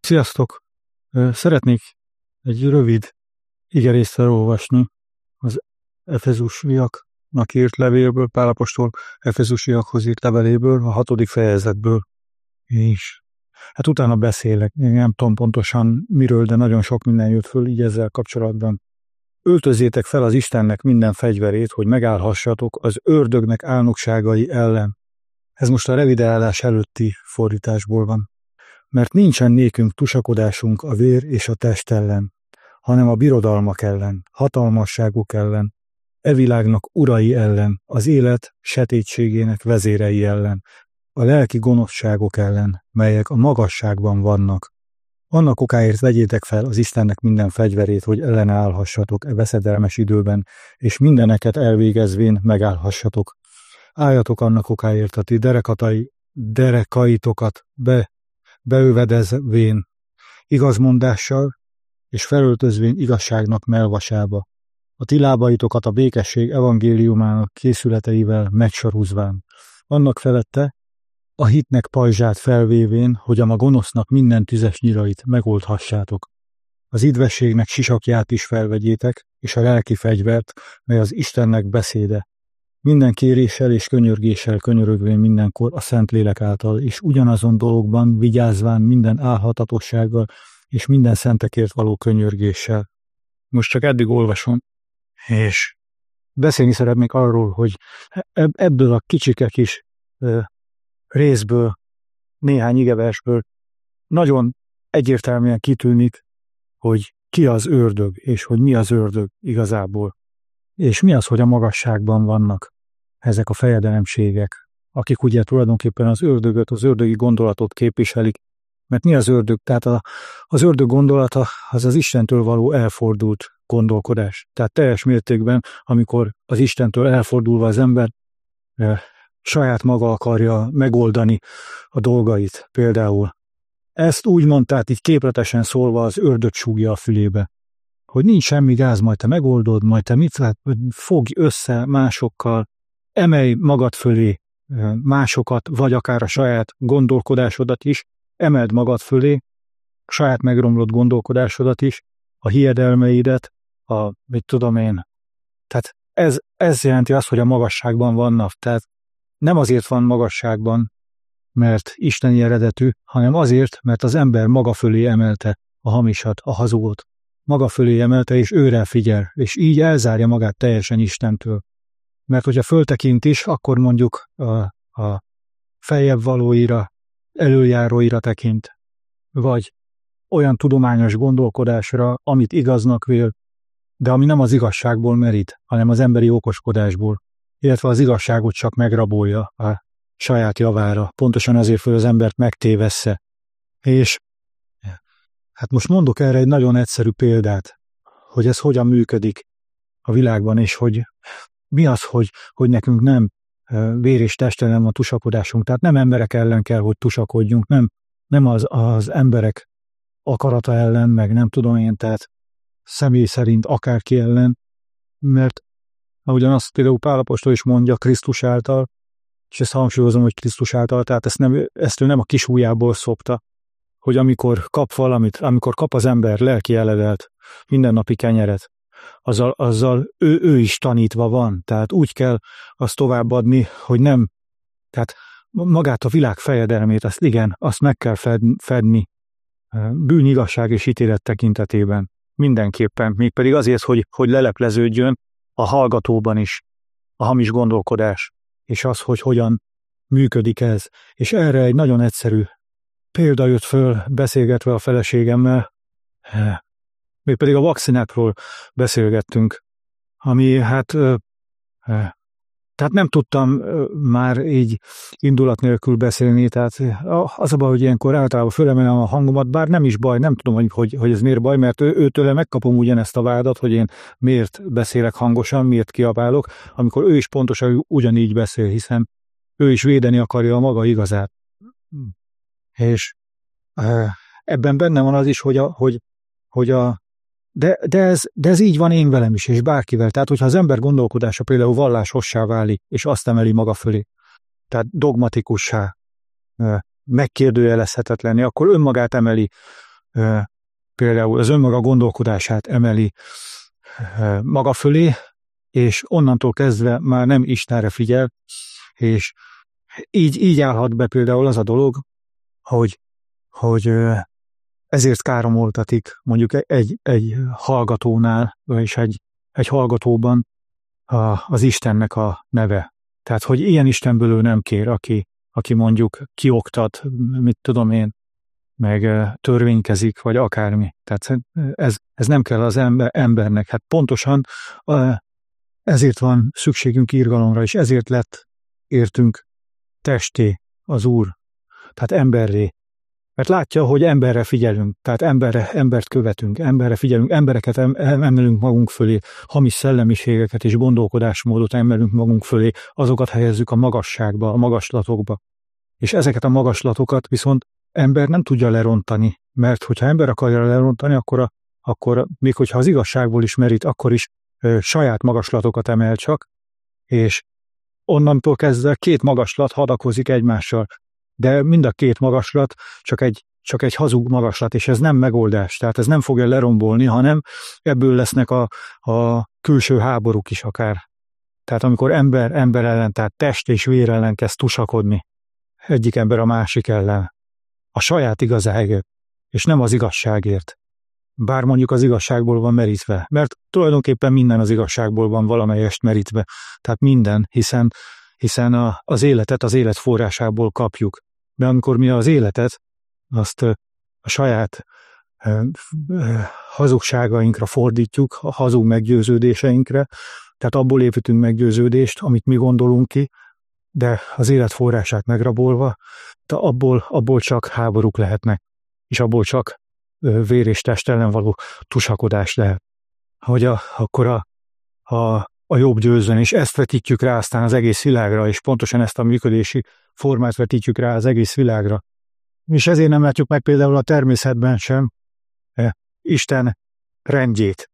Sziasztok! Szeretnék egy rövid igerészt felolvasni az Efezusiaknak írt levélből, Pál apostol Efezusiakhoz írt leveléből, a 6. fejezetből. És hát utána beszélek, nem tudom pontosan miről, de nagyon sok minden jött föl így ezzel kapcsolatban. Öltözzétek fel az Istennek minden fegyverét, hogy megállhassatok az ördögnek álnokságai ellen. Ez most a revideálás előtti fordításból van. Mert nincsen nékünk tusakodásunk a vér és a test ellen, hanem a birodalmak ellen, hatalmasságok ellen, e világnak urai ellen, az élet sötétségének vezérei ellen, a lelki gonoszságok ellen, melyek a magasságban vannak. Annak okáért vegyétek fel az Istennek minden fegyverét, hogy ellenállhassatok e veszedelmes időben, és mindeneket elvégezvén megállhassatok. Álljatok annak okáért a ti derekaitokat beövedezvén, igazmondással, és felöltözvén igazságnak melvasába. A ti lábaitokat a békesség evangéliumának készületeivel megsorúzván. Annak felette a hitnek pajzsát felvévén, hogy a gonosznak minden tüzes nyirait megoldhassátok. Az idvességnek sisakját is felvegyétek, és a lelki fegyvert, mely az Istennek beszéde. Minden kéréssel és könyörgéssel könyörögvén mindenkor a Szentlélek által, és ugyanazon dologban vigyázván minden álhatatossággal, és minden szentekért való könyörgéssel. Most csak eddig olvasom, és beszélni szeretnék arról, hogy ebből a kicsike kis részből, néhány igeversből nagyon egyértelműen kitűnik, hogy ki az ördög, és hogy mi az ördög igazából. És mi az, hogy a magasságban vannak ezek a fejedelemségek, akik ugye tulajdonképpen az ördögöt, az ördögi gondolatot képviselik. Mert mi az ördög? Tehát az ördög gondolata az az Istentől való elfordult gondolkodás. Tehát teljes mértékben, amikor az Istentől elfordulva az ember saját maga akarja megoldani a dolgait például. Ezt úgy mondták, így képletesen szólva az ördög súgja a fülébe, hogy nincs semmi gáz, majd te megoldod, majd te mit lát, fogj össze másokkal, emelj magad fölé másokat, vagy akár a saját gondolkodásodat is, emeld magad fölé, saját megromlott gondolkodásodat is, a hiedelmeidet, mit tudom én. Tehát ez jelenti azt, hogy a magasságban vannak. Tehát nem azért van magasságban, mert isteni eredetű, hanem azért, mert az ember maga fölé emelte a hamisat, a hazugot. Maga fölé emelte, és őre figyel, és így elzárja magát teljesen Istentől. Mert hogyha föltekint is, akkor mondjuk a feljebb valóira, előjáróira tekint, vagy olyan tudományos gondolkodásra, amit igaznak vél, de ami nem az igazságból merít, hanem az emberi okoskodásból, illetve az igazságot csak megrabolja a saját javára, pontosan azért, hogy az embert megtévessze. És hát most mondok erre egy nagyon egyszerű példát, hogy ez hogyan működik a világban, és hogy mi az, hogy nekünk nem vér és test ellen a tusakodásunk, tehát nem emberek ellen kell, hogy tusakodjunk, nem az emberek akarata ellen, meg nem tudom én, tehát személy szerint akárki ellen, mert ahogyan azt például Pál apostol is mondja, Krisztus által, és ezt hangsúlyozom, hogy Krisztus által, tehát ezt ő nem a kis ujjából szopta, hogy amikor kap valamit, amikor kap az ember lelki eledelt, mindennapi kenyeret, azzal ő is tanítva van, tehát úgy kell azt továbbadni, hogy nem, tehát magát a világ fejedelmét, azt meg kell fedni bűn, igazság és ítélet tekintetében, mindenképpen, mégpedig azért, hogy lelepleződjön a hallgatóban is a hamis gondolkodás, és az, hogy hogyan működik ez. És erre egy nagyon egyszerű példa jött föl, beszélgetve a feleségemmel, mégpedig a vakcinákról beszélgettünk, ami tehát nem tudtam már így indulat nélkül beszélni, tehát az a baj, hogy ilyenkor általában fölemelem a hangomat, bár nem is baj, nem tudom, hogy ez miért baj, mert őtőle megkapom ugyanezt a vádat, hogy én miért beszélek hangosan, miért kiabálok, amikor ő is pontosan ugyanígy beszél, hiszen ő is védeni akarja a maga igazát. És ebben benne van az is, de ez így van én velem is, és bárkivel. Tehát, hogyha az ember gondolkodása például vallásossá válik, és azt emeli maga fölé, tehát dogmatikussá, megkérdőjelezhetetlenné, akkor önmagát emeli például az önmaga gondolkodását emeli maga fölé, és onnantól kezdve már nem Istenre figyel, és így állhat be például az a dolog, hogy ezért káromoltatik mondjuk egy hallgatónál, és egy hallgatóban az Istennek a neve. Tehát, hogy ilyen Istenből ő nem kér, aki mondjuk kioktat, mit tudom én, meg törvénykezik, vagy akármi. Tehát ez nem kell az embernek. Hát pontosan ezért van szükségünk irgalomra, és ezért lett értünk testé az Úr, tehát emberré. Mert látja, hogy emberre figyelünk, tehát embert követünk, emberre figyelünk, embereket emelünk magunk fölé, hamis szellemiségeket és gondolkodásmódot emelünk magunk fölé, azokat helyezzük a magasságba, a magaslatokba. És ezeket a magaslatokat viszont ember nem tudja lerontani, mert hogyha ember akarja lerontani, akkor még hogyha az igazságból is merít, akkor is saját magaslatokat emel csak, és onnantól kezdve két magaslat hadakozik egymással. De mind a két magaslat csak egy hazug magaslat, és ez nem megoldás, tehát ez nem fogja lerombolni, hanem ebből lesznek a külső háborúk is akár. Tehát amikor ember ellen, tehát test és vér ellen kezd tusakodni, egyik ember a másik ellen, a saját igazáért, és nem az igazságért. Bár mondjuk az igazságból van merítve, mert tulajdonképpen minden az igazságból van valamelyest merítve, tehát minden, hiszen az életet az élet forrásából kapjuk. De amikor mi az életet, azt a saját hazugságainkra fordítjuk, a hazug meggyőződéseinkre, tehát abból építünk meggyőződést, amit mi gondolunk ki, de az élet forrását megrabolva, de abból csak háborúk lehetnek, és abból csak vér és test ellen való tusakodás lehet. Hogy akkor a jobb győzzön, és ezt vetítjük rá aztán az egész világra, és pontosan ezt a működési formát vetítjük rá az egész világra. És ezért nem látjuk meg például a természetben sem Isten rendjét,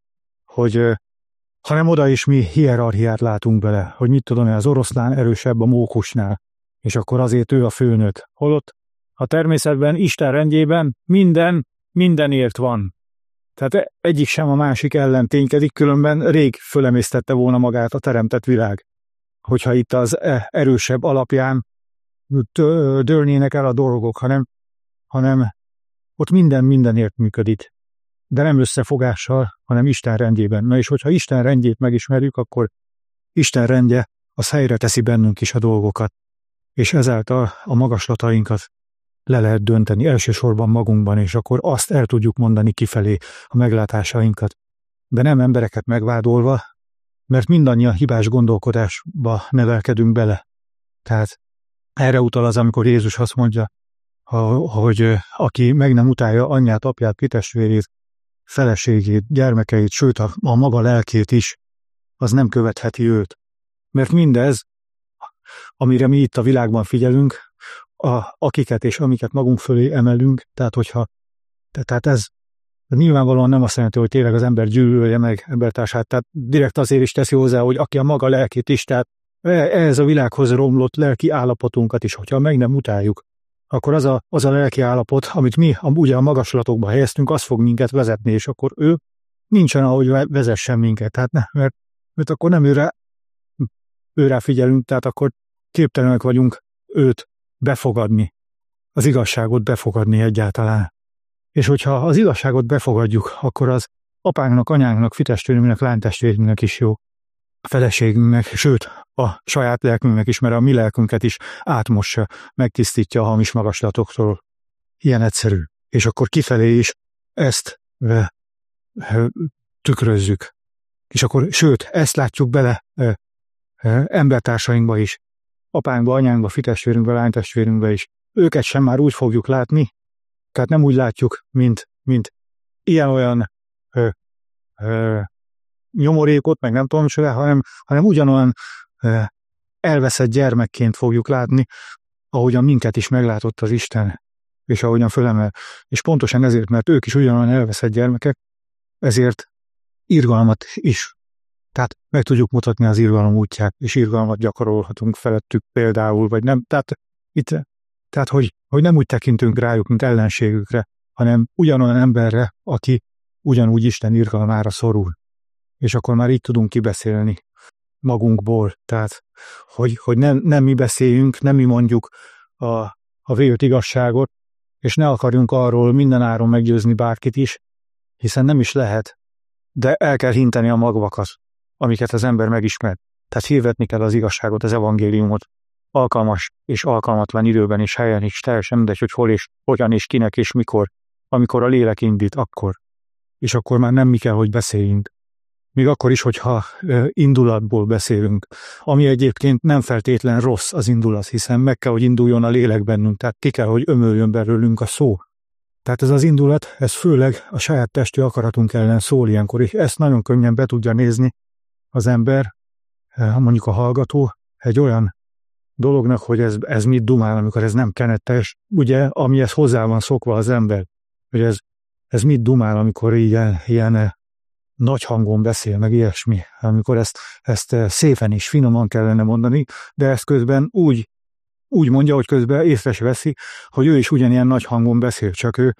hanem oda is mi hierarchiát látunk bele, hogy mit tudom én, az oroszlán erősebb a mókusnál, és akkor azért ő a főnök. Holott a természetben Isten rendjében mindenért van. Tehát egyik sem a másik ellen ténykedik, különben rég fölemésztette volna magát a teremtett világ. Hogyha itt az erősebb alapján dőlnének el a dolgok, hanem ott mindenért működik. De nem összefogással, hanem Isten rendjében. Na és hogyha Isten rendjét megismerjük, akkor Isten rendje az helyre teszi bennünk is a dolgokat. És ezáltal a magaslatainkat le lehet dönteni elsősorban magunkban, és akkor azt el tudjuk mondani kifelé a meglátásainkat. De nem embereket megvádolva, mert mindannyian hibás gondolkodásba nevelkedünk bele. Tehát erre utal az, amikor Jézus azt mondja, hogy aki meg nem utálja anyját, apját, kitestvérét, feleségét, gyermekeit, sőt a maga lelkét is, az nem követheti őt. Mert mindez, amire mi itt a világban figyelünk, akiket és amiket magunk fölé emelünk, tehát ez nyilvánvalóan nem azt jelenti, hogy tényleg az ember gyűlölje meg embertársát, tehát direkt azért is teszi hozzá, hogy aki a maga lelkét is, tehát ehhez a világhoz romlott lelki állapotunkat is, hogyha meg nem utáljuk, akkor az a lelki állapot, amit mi ugye a magaslatokba helyeztünk, az fog minket vezetni, és akkor ő nincsen, ahogy vezessen minket, tehát mert akkor nem őrá figyelünk, tehát akkor képtelenek vagyunk őt befogadni, az igazságot befogadni egyáltalán. És hogyha az igazságot befogadjuk, akkor az apánknak, anyánknak, fitestvérünknek, lánytestvérünknek is jó, a feleségünknek, sőt, a saját lelkünknek is, mert a mi lelkünket is átmossa, megtisztítja a hamis magaslatoktól. Ilyen egyszerű. És akkor kifelé is ezt tükrözzük. És akkor, sőt, ezt látjuk bele embertársainkba is, apánkba, anyánkba, fitestvérünkbe, lánytestvérünkbe is. Őket sem már úgy fogjuk látni, tehát nem úgy látjuk, mint ilyen-olyan nyomorékot, meg nem tudom micsoda, hanem ugyanolyan elveszett gyermekként fogjuk látni, ahogyan minket is meglátott az Isten, és ahogyan fölemel. És pontosan ezért, mert ők is ugyanolyan elveszett gyermekek, ezért irgalmat is. Tehát meg tudjuk mutatni az irgalom útját, és irgalmat gyakorolhatunk felettük például, vagy nem. Tehát hogy nem úgy tekintünk rájuk, mint ellenségükre, hanem ugyanolyan emberre, aki ugyanúgy Isten irgalmára szorul. És akkor már így tudunk kibeszélni magunkból. Tehát, hogy nem mi beszéljünk, nem mi mondjuk a vélt igazságot, és ne akarjunk arról mindenáron meggyőzni bárkit is, hiszen nem is lehet, de el kell hinteni a magvakat, amiket az ember megismer. Tehát hirdetni kell az igazságot, az evangéliumot, alkalmas és alkalmatlan időben és helyen is, teljesen mindegy, hogy hol és hogyan és kinek és mikor, amikor a lélek indít, akkor. És akkor már nem mi kell, hogy beszéljünk. Még akkor is, hogyha indulatból beszélünk, ami egyébként nem feltétlen rossz az indulat, hiszen meg kell, hogy induljon a lélek bennünk, tehát ki kell, hogy ömöljön belőlünk a szó. Tehát ez az indulat, ez főleg a saját testi akaratunk ellen szól ilyenkor, és ezt nagyon könnyen be tudja nézni az ember, mondjuk a hallgató, egy olyan dolognak, hogy ez mit dumál, amikor ez nem kenetes, ugye, amihez hozzá van szokva az ember, hogy ez mit dumál, amikor ilyen nagy hangon beszél, meg ilyesmi, amikor ezt szépen és finoman kellene mondani, de ezt közben úgy mondja, hogy közben észre se veszi, hogy ő is ugyanilyen nagy hangon beszél, csak ő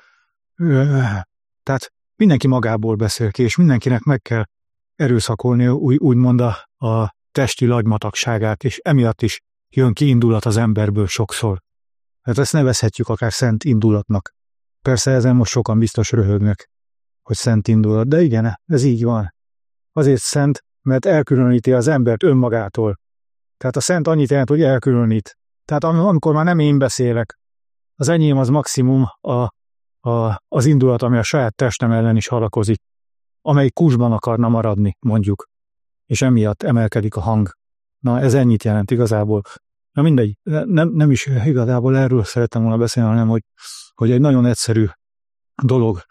tehát mindenki magából beszél ki, és mindenkinek meg kell erőszakolni úgymond a testi lagymatagságát, és emiatt is jön ki indulat az emberből sokszor. Hát ezt nevezhetjük akár szent indulatnak. Persze ezen most sokan biztos röhögnek, hogy szent indulat, de igen, ez így van. Azért szent, mert elkülöníti az embert önmagától. Tehát a szent annyit jelent, hogy elkülönít. Tehát amikor már nem én beszélek, az enyém az maximum az indulat, ami a saját testem ellen is harakozik, amely kúsban akarna maradni, mondjuk, és emiatt emelkedik a hang. Na, ez ennyit jelent igazából. Na mindegy, nem is igazából erről szerettem volna beszélni, hanem hogy egy nagyon egyszerű dolog,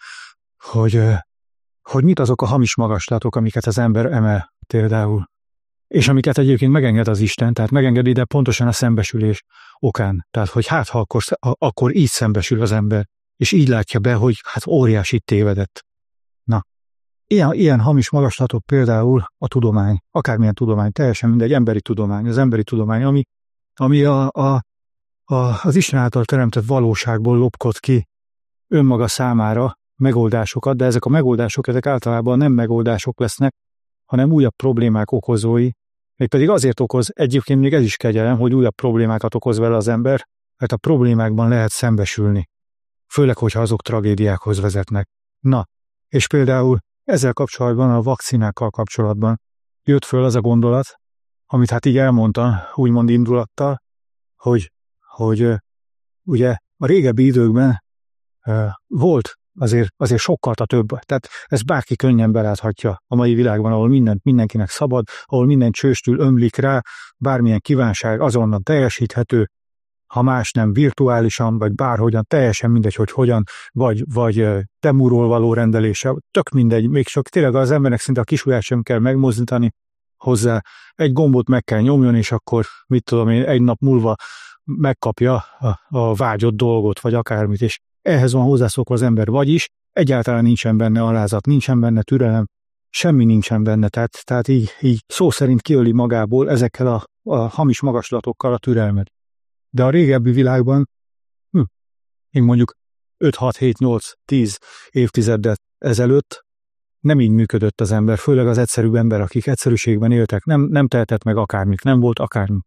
hogy mit azok a hamis magaslatok, amiket az ember emel például, és amiket egyébként megenged az Isten, tehát megengedi, de pontosan a szembesülés okán. Tehát, hogy ha akkor így szembesül az ember, és így látja be, hogy hát óriási tévedett. Na, ilyen hamis magaslatok például a tudomány, akármilyen tudomány, teljesen mindegy, emberi tudomány, az emberi tudomány, ami az Isten által teremtett valóságból lopkod ki önmaga számára megoldásokat, de ezek a megoldások, ezek általában nem megoldások lesznek, hanem újabb problémák okozói, mégpedig azért okoz, egyébként még ez is kegyelem, hogy újabb problémákat okoz vele az ember, mert a problémákban lehet szembesülni, főleg, hogyha azok tragédiákhoz vezetnek. Na, és például ezzel kapcsolatban, a vakcinákkal kapcsolatban jött föl az a gondolat, amit hát így elmondtam, úgymond indulattal, hogy ugye a régebbi időkben volt azért sokkal több. Tehát ezt bárki könnyen beláthatja a mai világban, ahol mindenkinek szabad, ahol minden csőstül ömlik rá, bármilyen kívánság azonnal teljesíthető, ha más nem virtuálisan, vagy bárhogyan, teljesen mindegy, hogy hogyan, vagy temúról való rendelése, tök mindegy, még csak tényleg az embernek szinte a kisujját sem kell megmozdítani hozzá, egy gombot meg kell nyomjon, és akkor, mit tudom én, egy nap múlva megkapja a vágyott dolgot, vagy akármit, és ehhez van hozzászokva az ember, vagyis egyáltalán nincsen benne alázat, nincsen benne türelem, semmi nincsen benne, tehát így szó szerint kiöli magából ezekkel a hamis magaslatokkal a türelmet. De a régebbi világban, én mondjuk 5, 6, 7, 8, 10 évtizeddel ezelőtt nem így működött az ember, főleg az egyszerűbb ember, akik egyszerűségben éltek, nem tehetett meg akármit, nem volt akármi.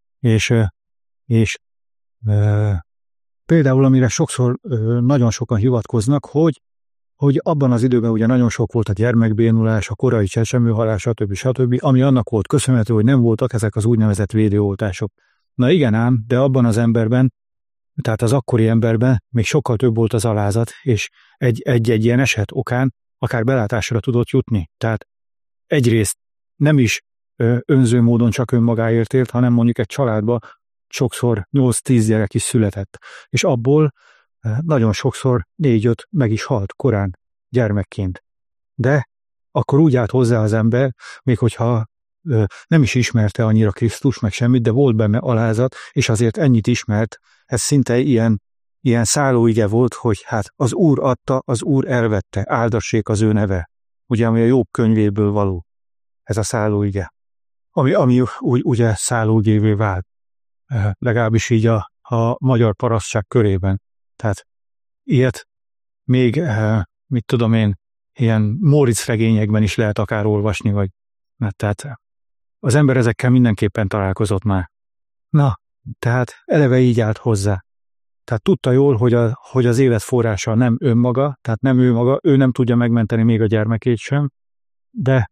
És például, amire sokszor nagyon sokan hivatkoznak, hogy abban az időben ugye nagyon sok volt a gyermekbénulás, a korai csecsemőhalál, stb., ami annak volt köszönhető, hogy nem voltak ezek az úgynevezett védőoltások. Na igen ám, de abban az emberben, tehát az akkori emberben még sokkal több volt az alázat, és egy ilyen eset okán akár belátásra tudott jutni. Tehát egyrészt nem is önző módon csak önmagáért élt, hanem mondjuk egy családba sokszor 8-10 gyerek is született, és abból nagyon sokszor 4-5 meg is halt korán gyermekként. De akkor úgy állt hozzá az ember, még hogyha nem is ismerte annyira Krisztus, meg semmit, de volt benne alázat, és azért ennyit ismert, ez szinte ilyen szállóige volt, hogy hát az Úr adta, az Úr elvette, áldassék az ő neve. Ugye, ami a Jobb könyvéből való, ez a szállóige. Ami úgy ugye szállóigévé vált. Legalábbis így a magyar parasztság körében. Tehát ilyet még, mit tudom én, ilyen Móricz regényekben is lehet akár olvasni, vagy tehát az ember ezekkel mindenképpen találkozott már. Na, tehát eleve így állt hozzá. Tehát tudta jól, hogy az élet forrása nem önmaga, tehát nem ő maga, ő nem tudja megmenteni még a gyermekét sem, de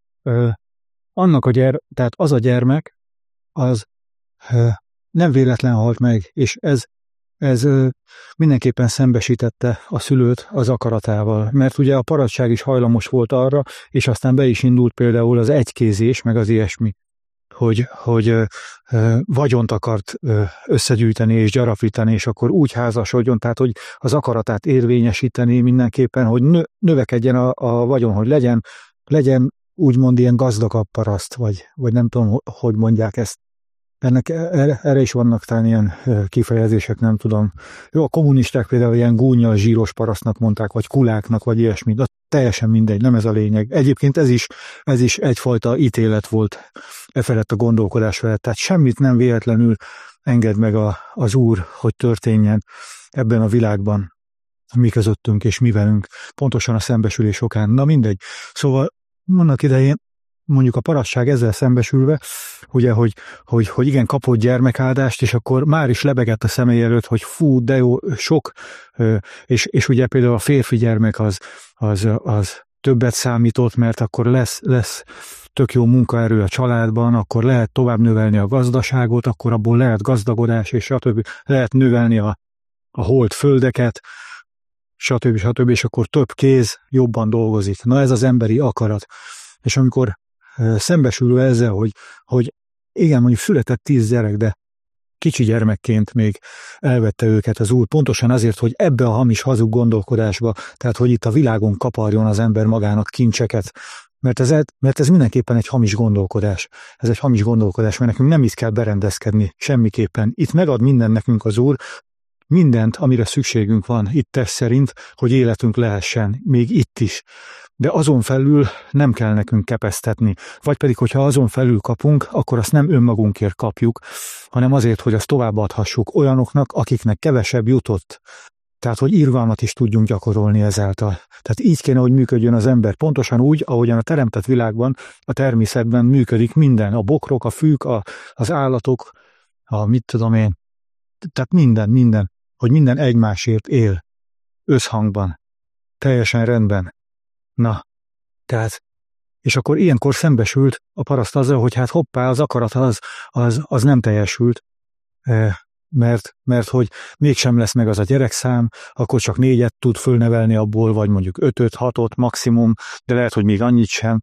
tehát az a gyermek, az nem véletlen halt meg, és ez mindenképpen szembesítette a szülőt az akaratával, mert ugye a paradság is hajlamos volt arra, és aztán be is indult például az egykézés, meg az ilyesmi, hogy vagyont akart összegyűjteni és gyarapítani, és akkor úgy házasodjon, tehát hogy az akaratát érvényesíteni mindenképpen, hogy növekedjen a vagyon, hogy legyen úgymond ilyen gazdagabb paraszt, vagy nem tudom, hogy mondják ezt. Erre is vannak talán ilyen kifejezések, nem tudom. Jó, a kommunisták például ilyen gúnnyal zsíros parasztnak mondták, vagy kuláknak, vagy ilyesmi, de teljesen mindegy, nem ez a lényeg. Egyébként ez is egyfajta ítélet volt felett a gondolkodás felett, tehát semmit nem véletlenül enged meg az Úr, hogy történjen ebben a világban, mi közöttünk és mi velünk, pontosan a szembesülés okán. Na mindegy. Szóval annak idején mondjuk a parasság ezzel szembesülve, ugye, hogy igen, kapott gyermekáldást, és akkor már is lebegett a szemei előtt, hogy fú, de jó, sok, és ugye például a férfi gyermek az többet számított, mert akkor lesz tök jó munkaerő a családban, akkor lehet tovább növelni a gazdaságot, akkor abból lehet gazdagodás, és stb. Lehet növelni a holt földeket, stb. És akkor több kéz jobban dolgozik. Na ez az emberi akarat. És amikor szembesülve ezzel, hogy igen, mondjuk született 10 gyerek, de kicsi gyermekként még elvette őket az Úr, pontosan azért, hogy ebbe a hamis hazug gondolkodásba, tehát hogy itt a világon kaparjon az ember magának kincseket, mert ez mindenképpen egy hamis gondolkodás. Ez egy hamis gondolkodás, mert nekünk nem itt kell berendezkedni semmiképpen. Itt megad minden nekünk az Úr, mindent, amire szükségünk van itt test szerint, hogy életünk lehessen, még itt is. De azon felül nem kell nekünk kepesztetni. Vagy pedig, hogyha azon felül kapunk, akkor azt nem önmagunkért kapjuk, hanem azért, hogy azt továbbadhassuk olyanoknak, akiknek kevesebb jutott. Tehát, hogy irgalmat is tudjunk gyakorolni ezáltal. Tehát így kéne, hogy működjön az ember. Pontosan úgy, ahogyan a teremtett világban, a természetben működik minden. A bokrok, a fűk, az állatok, mit tudom én. Tehát minden. Hogy minden egymásért él. Összhangban. Teljesen rendben. Na, tehát, és akkor ilyenkor szembesült a paraszt azzal, hogy hát hoppá, az akarat az nem teljesült, mert hogy mégsem lesz meg az a gyerekszám, akkor csak 4 tud fölnevelni abból, vagy mondjuk 5-öt, 6-ot maximum, de lehet, hogy még annyit sem,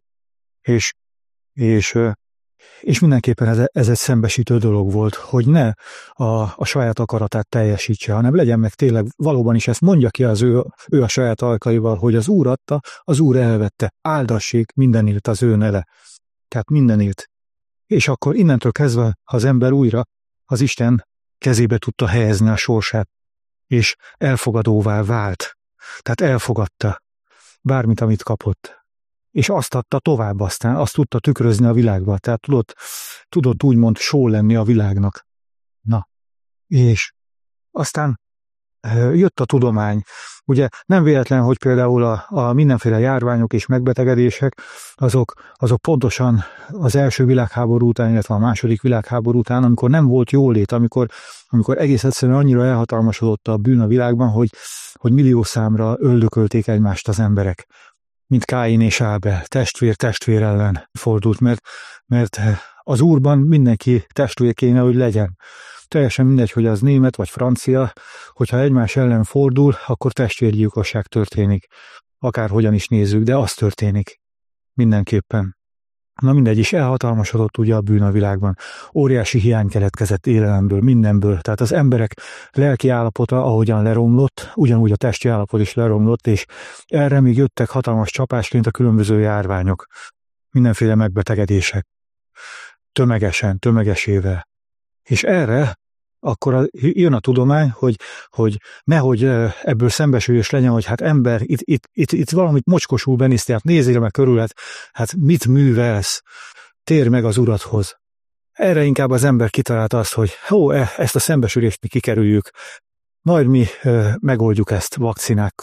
és mindenképpen ez egy szembesítő dolog volt, hogy ne a saját akaratát teljesítse, hanem legyen meg tényleg, valóban is ezt mondja ki ő a saját alkaival, hogy az Úr adta, az Úr elvette, áldassék mindenért az ő neve. Tehát mindenért. És akkor innentől kezdve, ha az ember újra az Isten kezébe tudta helyezni a sorsát, és elfogadóvá vált. Tehát elfogadta bármit, amit kapott. És azt adta tovább aztán, azt tudta tükrözni a világba, tehát tudott úgymond só lenni a világnak. Na, és aztán jött a tudomány. Ugye nem véletlen, hogy például a mindenféle járványok és megbetegedések, azok pontosan az első világháború után, illetve a második világháború után, amikor nem volt jólét, amikor egész egyszerűen annyira elhatalmasodott a bűn a világban, hogy milliószámra öldökölték egymást az emberek, mint Káin és Ábel, testvér ellen fordult, mert az Úrban mindenki testvér kéne, hogy legyen. Teljesen mindegy, hogy az német vagy francia, hogyha egymás ellen fordul, akkor testvérgyilkosság történik. Akárhogyan is nézzük, de az történik. Mindenképpen. Na mindegy, is elhatalmasodott ugye a bűn a világban. Óriási hiány keletkezett élelemből, mindenből. Tehát az emberek lelki állapota, ahogyan leromlott, ugyanúgy a testi állapot is leromlott, és erre még jöttek hatalmas csapásként a különböző járványok. Mindenféle megbetegedések. Tömegesével. És erre akkor jön a tudomány, hogy nehogy ebből szembesülés legyen, hogy hát ember, itt valamit mocskosul benéztél, hát nézzél meg körül, hát mit művelsz, térj meg az Uradhoz. Erre inkább az ember kitalálta azt, hogy ezt a szembesülést mi kikerüljük, majd mi megoldjuk ezt vakcinákkal.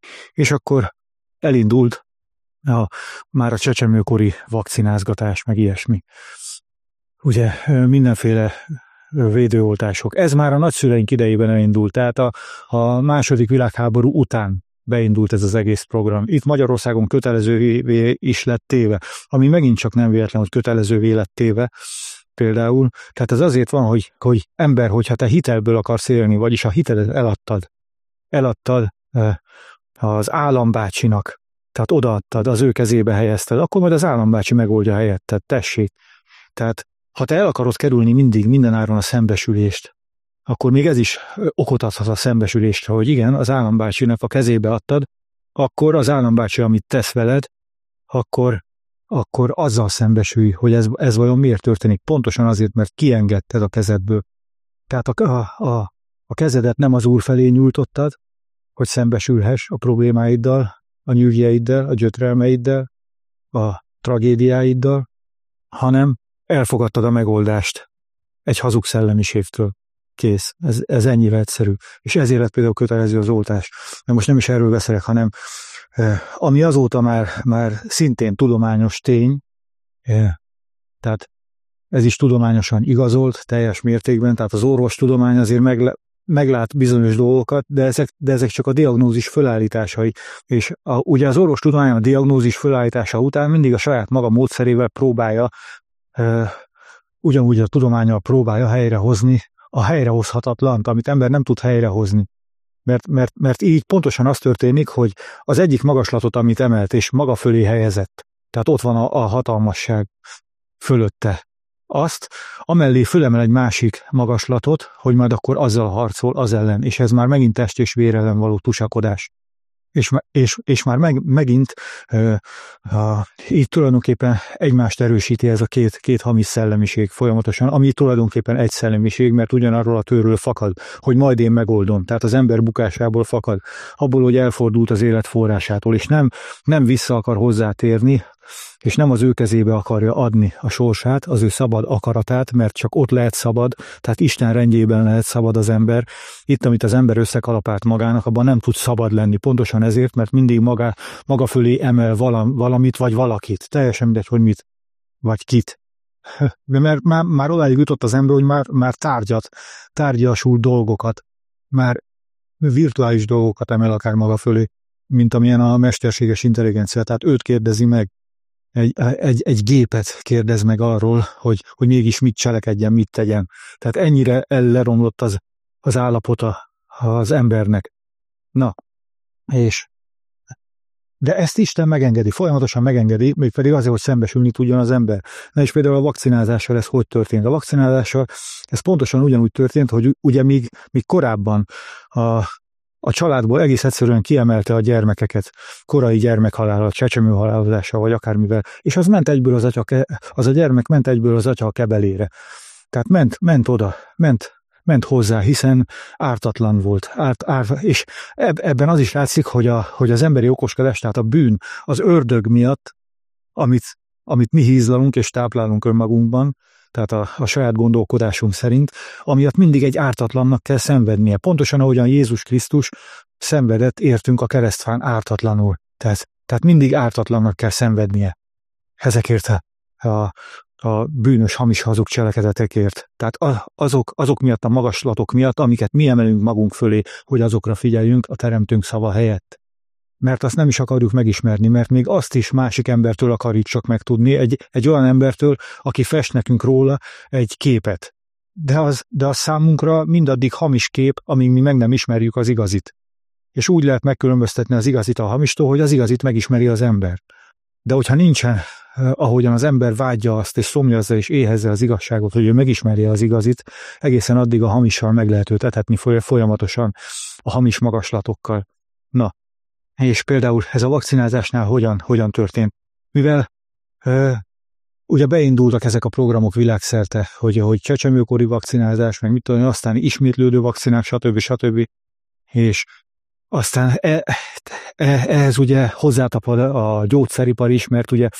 És akkor elindult már a csecsemőkori vakcinázgatás, meg ilyesmi. Ugye mindenféle védőoltások. Ez már a nagyszüleink idejében elindult, tehát a második világháború után beindult ez az egész program. Itt Magyarországon kötelezővé is lett téve, ami megint csak nem véletlen, hogy kötelezővé lett téve például. Tehát ez azért van, hogy ember, hogyha te hitelből akarsz élni, vagyis a hitelet eladtad az állambácsinak, tehát odaadtad, az ő kezébe helyezted, akkor majd az állambácsi megoldja helyetted, tessék. Tehát ha te el akarod kerülni mindig, mindenáron a szembesülést, akkor még ez is okot adhat a szembesülésre, hogy igen, az állambácsinak a kezébe adtad, akkor az állambácsi, amit tesz veled, akkor azzal szembesülj, hogy ez vajon miért történik. Pontosan azért, mert kiengedted a kezedből. Tehát a kezedet nem az Úr felé nyújtottad, hogy szembesülhess a problémáiddal, a nyűgjeiddel, a gyötrelmeiddel, a tragédiáiddal, hanem elfogadtad a megoldást egy hazug szellemiségtől. Kész. Ez ennyire egyszerű. És ezért lett például kötelező az oltás. De most nem is erről beszélek, hanem ami azóta már szintén tudományos tény, tehát ez is tudományosan igazolt teljes mértékben, tehát az orvostudomány azért meglát bizonyos dolgokat, de ezek csak a diagnózis fölállításai. És ugye az orvostudomány a diagnózis fölállítása után mindig a saját maga módszerével próbálja, ugyanúgy a tudománnyal próbálja helyrehozni a helyrehozhatatlant, amit ember nem tud helyrehozni. Mert így pontosan az történik, hogy az egyik magaslatot, amit emelt és maga fölé helyezett, tehát ott van a hatalmasság fölötte, azt amellé fölemel egy másik magaslatot, hogy majd akkor azzal harcol az ellen, és ez már megint test és vér ellen való tusakodás. És már megint így tulajdonképpen egymást erősíti ez a két hamis szellemiség folyamatosan, ami tulajdonképpen egy szellemiség, mert ugyanarról a tőről fakad, hogy majd én megoldom. Tehát az ember bukásából fakad, abból, hogy elfordult az élet forrásától, és nem vissza akar hozzátérni, és nem az ő kezébe akarja adni a sorsát, az ő szabad akaratát, mert csak ott lehet szabad, tehát Isten rendjében lehet szabad az ember. Itt, amit az ember összekalapált magának, abban nem tud szabad lenni. Pontosan ezért, mert mindig maga fölé emel valamit, vagy valakit. Teljesen mindegy, hogy mit, vagy kit. De mert már odáig jutott az ember, hogy már tárgyasul dolgokat, már virtuális dolgokat emel akár maga fölé, mint amilyen a mesterséges intelligencia. Tehát őt kérdezi meg. Egy gépet kérdez meg arról, hogy mégis mit cselekedjen, mit tegyen. Tehát ennyire leromlott az állapota az embernek. Na, de ezt Isten megengedi, folyamatosan megengedi, mégpedig azért, hogy szembesülni tudjon az ember. Na és például a vakcinázással ez hogy történt? A vakcinázással ez pontosan ugyanúgy történt, hogy ugye még korábban a családból egész egyszerűen kiemelte a gyermekeket, korai gyermekhalállal, csecsemőhalálozással, vagy akármivel, és az ment egyből az a gyermek ment egyből az atya a kebelére. Tehát ment oda, ment hozzá, hiszen ártatlan volt. És ebben az is látszik, hogy az emberi okoskodás, tehát a bűn, az ördög miatt, amit mi hízlalunk és táplálunk önmagunkban, tehát a saját gondolkodásunk szerint, amiatt mindig egy ártatlannak kell szenvednie. Pontosan ahogyan Jézus Krisztus szenvedett, értünk a keresztfán ártatlanul. Tehát mindig ártatlannak kell szenvednie. Ezekért a bűnös, hamis, hazug cselekedetekért. Tehát azok miatt, a magaslatok miatt, amiket mi emelünk magunk fölé, hogy azokra figyeljünk a teremtőnk szava helyett. Mert azt nem is akarjuk megismerni, mert még azt is másik embertől akarjuk csak megtudni, egy olyan embertől, aki fest nekünk róla egy képet. De az számunkra mindaddig hamis kép, amíg mi meg nem ismerjük az igazit. És úgy lehet megkülönböztetni az igazit a hamistól, hogy az igazit megismeri az ember. De hogyha nincsen, ahogyan az ember vágyja azt, és szomjazza és éhezze az igazságot, hogy ő megismerje az igazit, egészen addig a hamissal meg lehet őt etetni folyamatosan a hamis magaslatokkal. Na, és például ez a vakcinázásnál hogyan történt? Mivel ugye beindultak ezek a programok világszerte, hogy csecsemőkori vakcinázás, meg mit tudom, aztán ismétlődő vakcinák, stb. És aztán ehhez ugye hozzátapad a gyógyszeripar is, mert ugye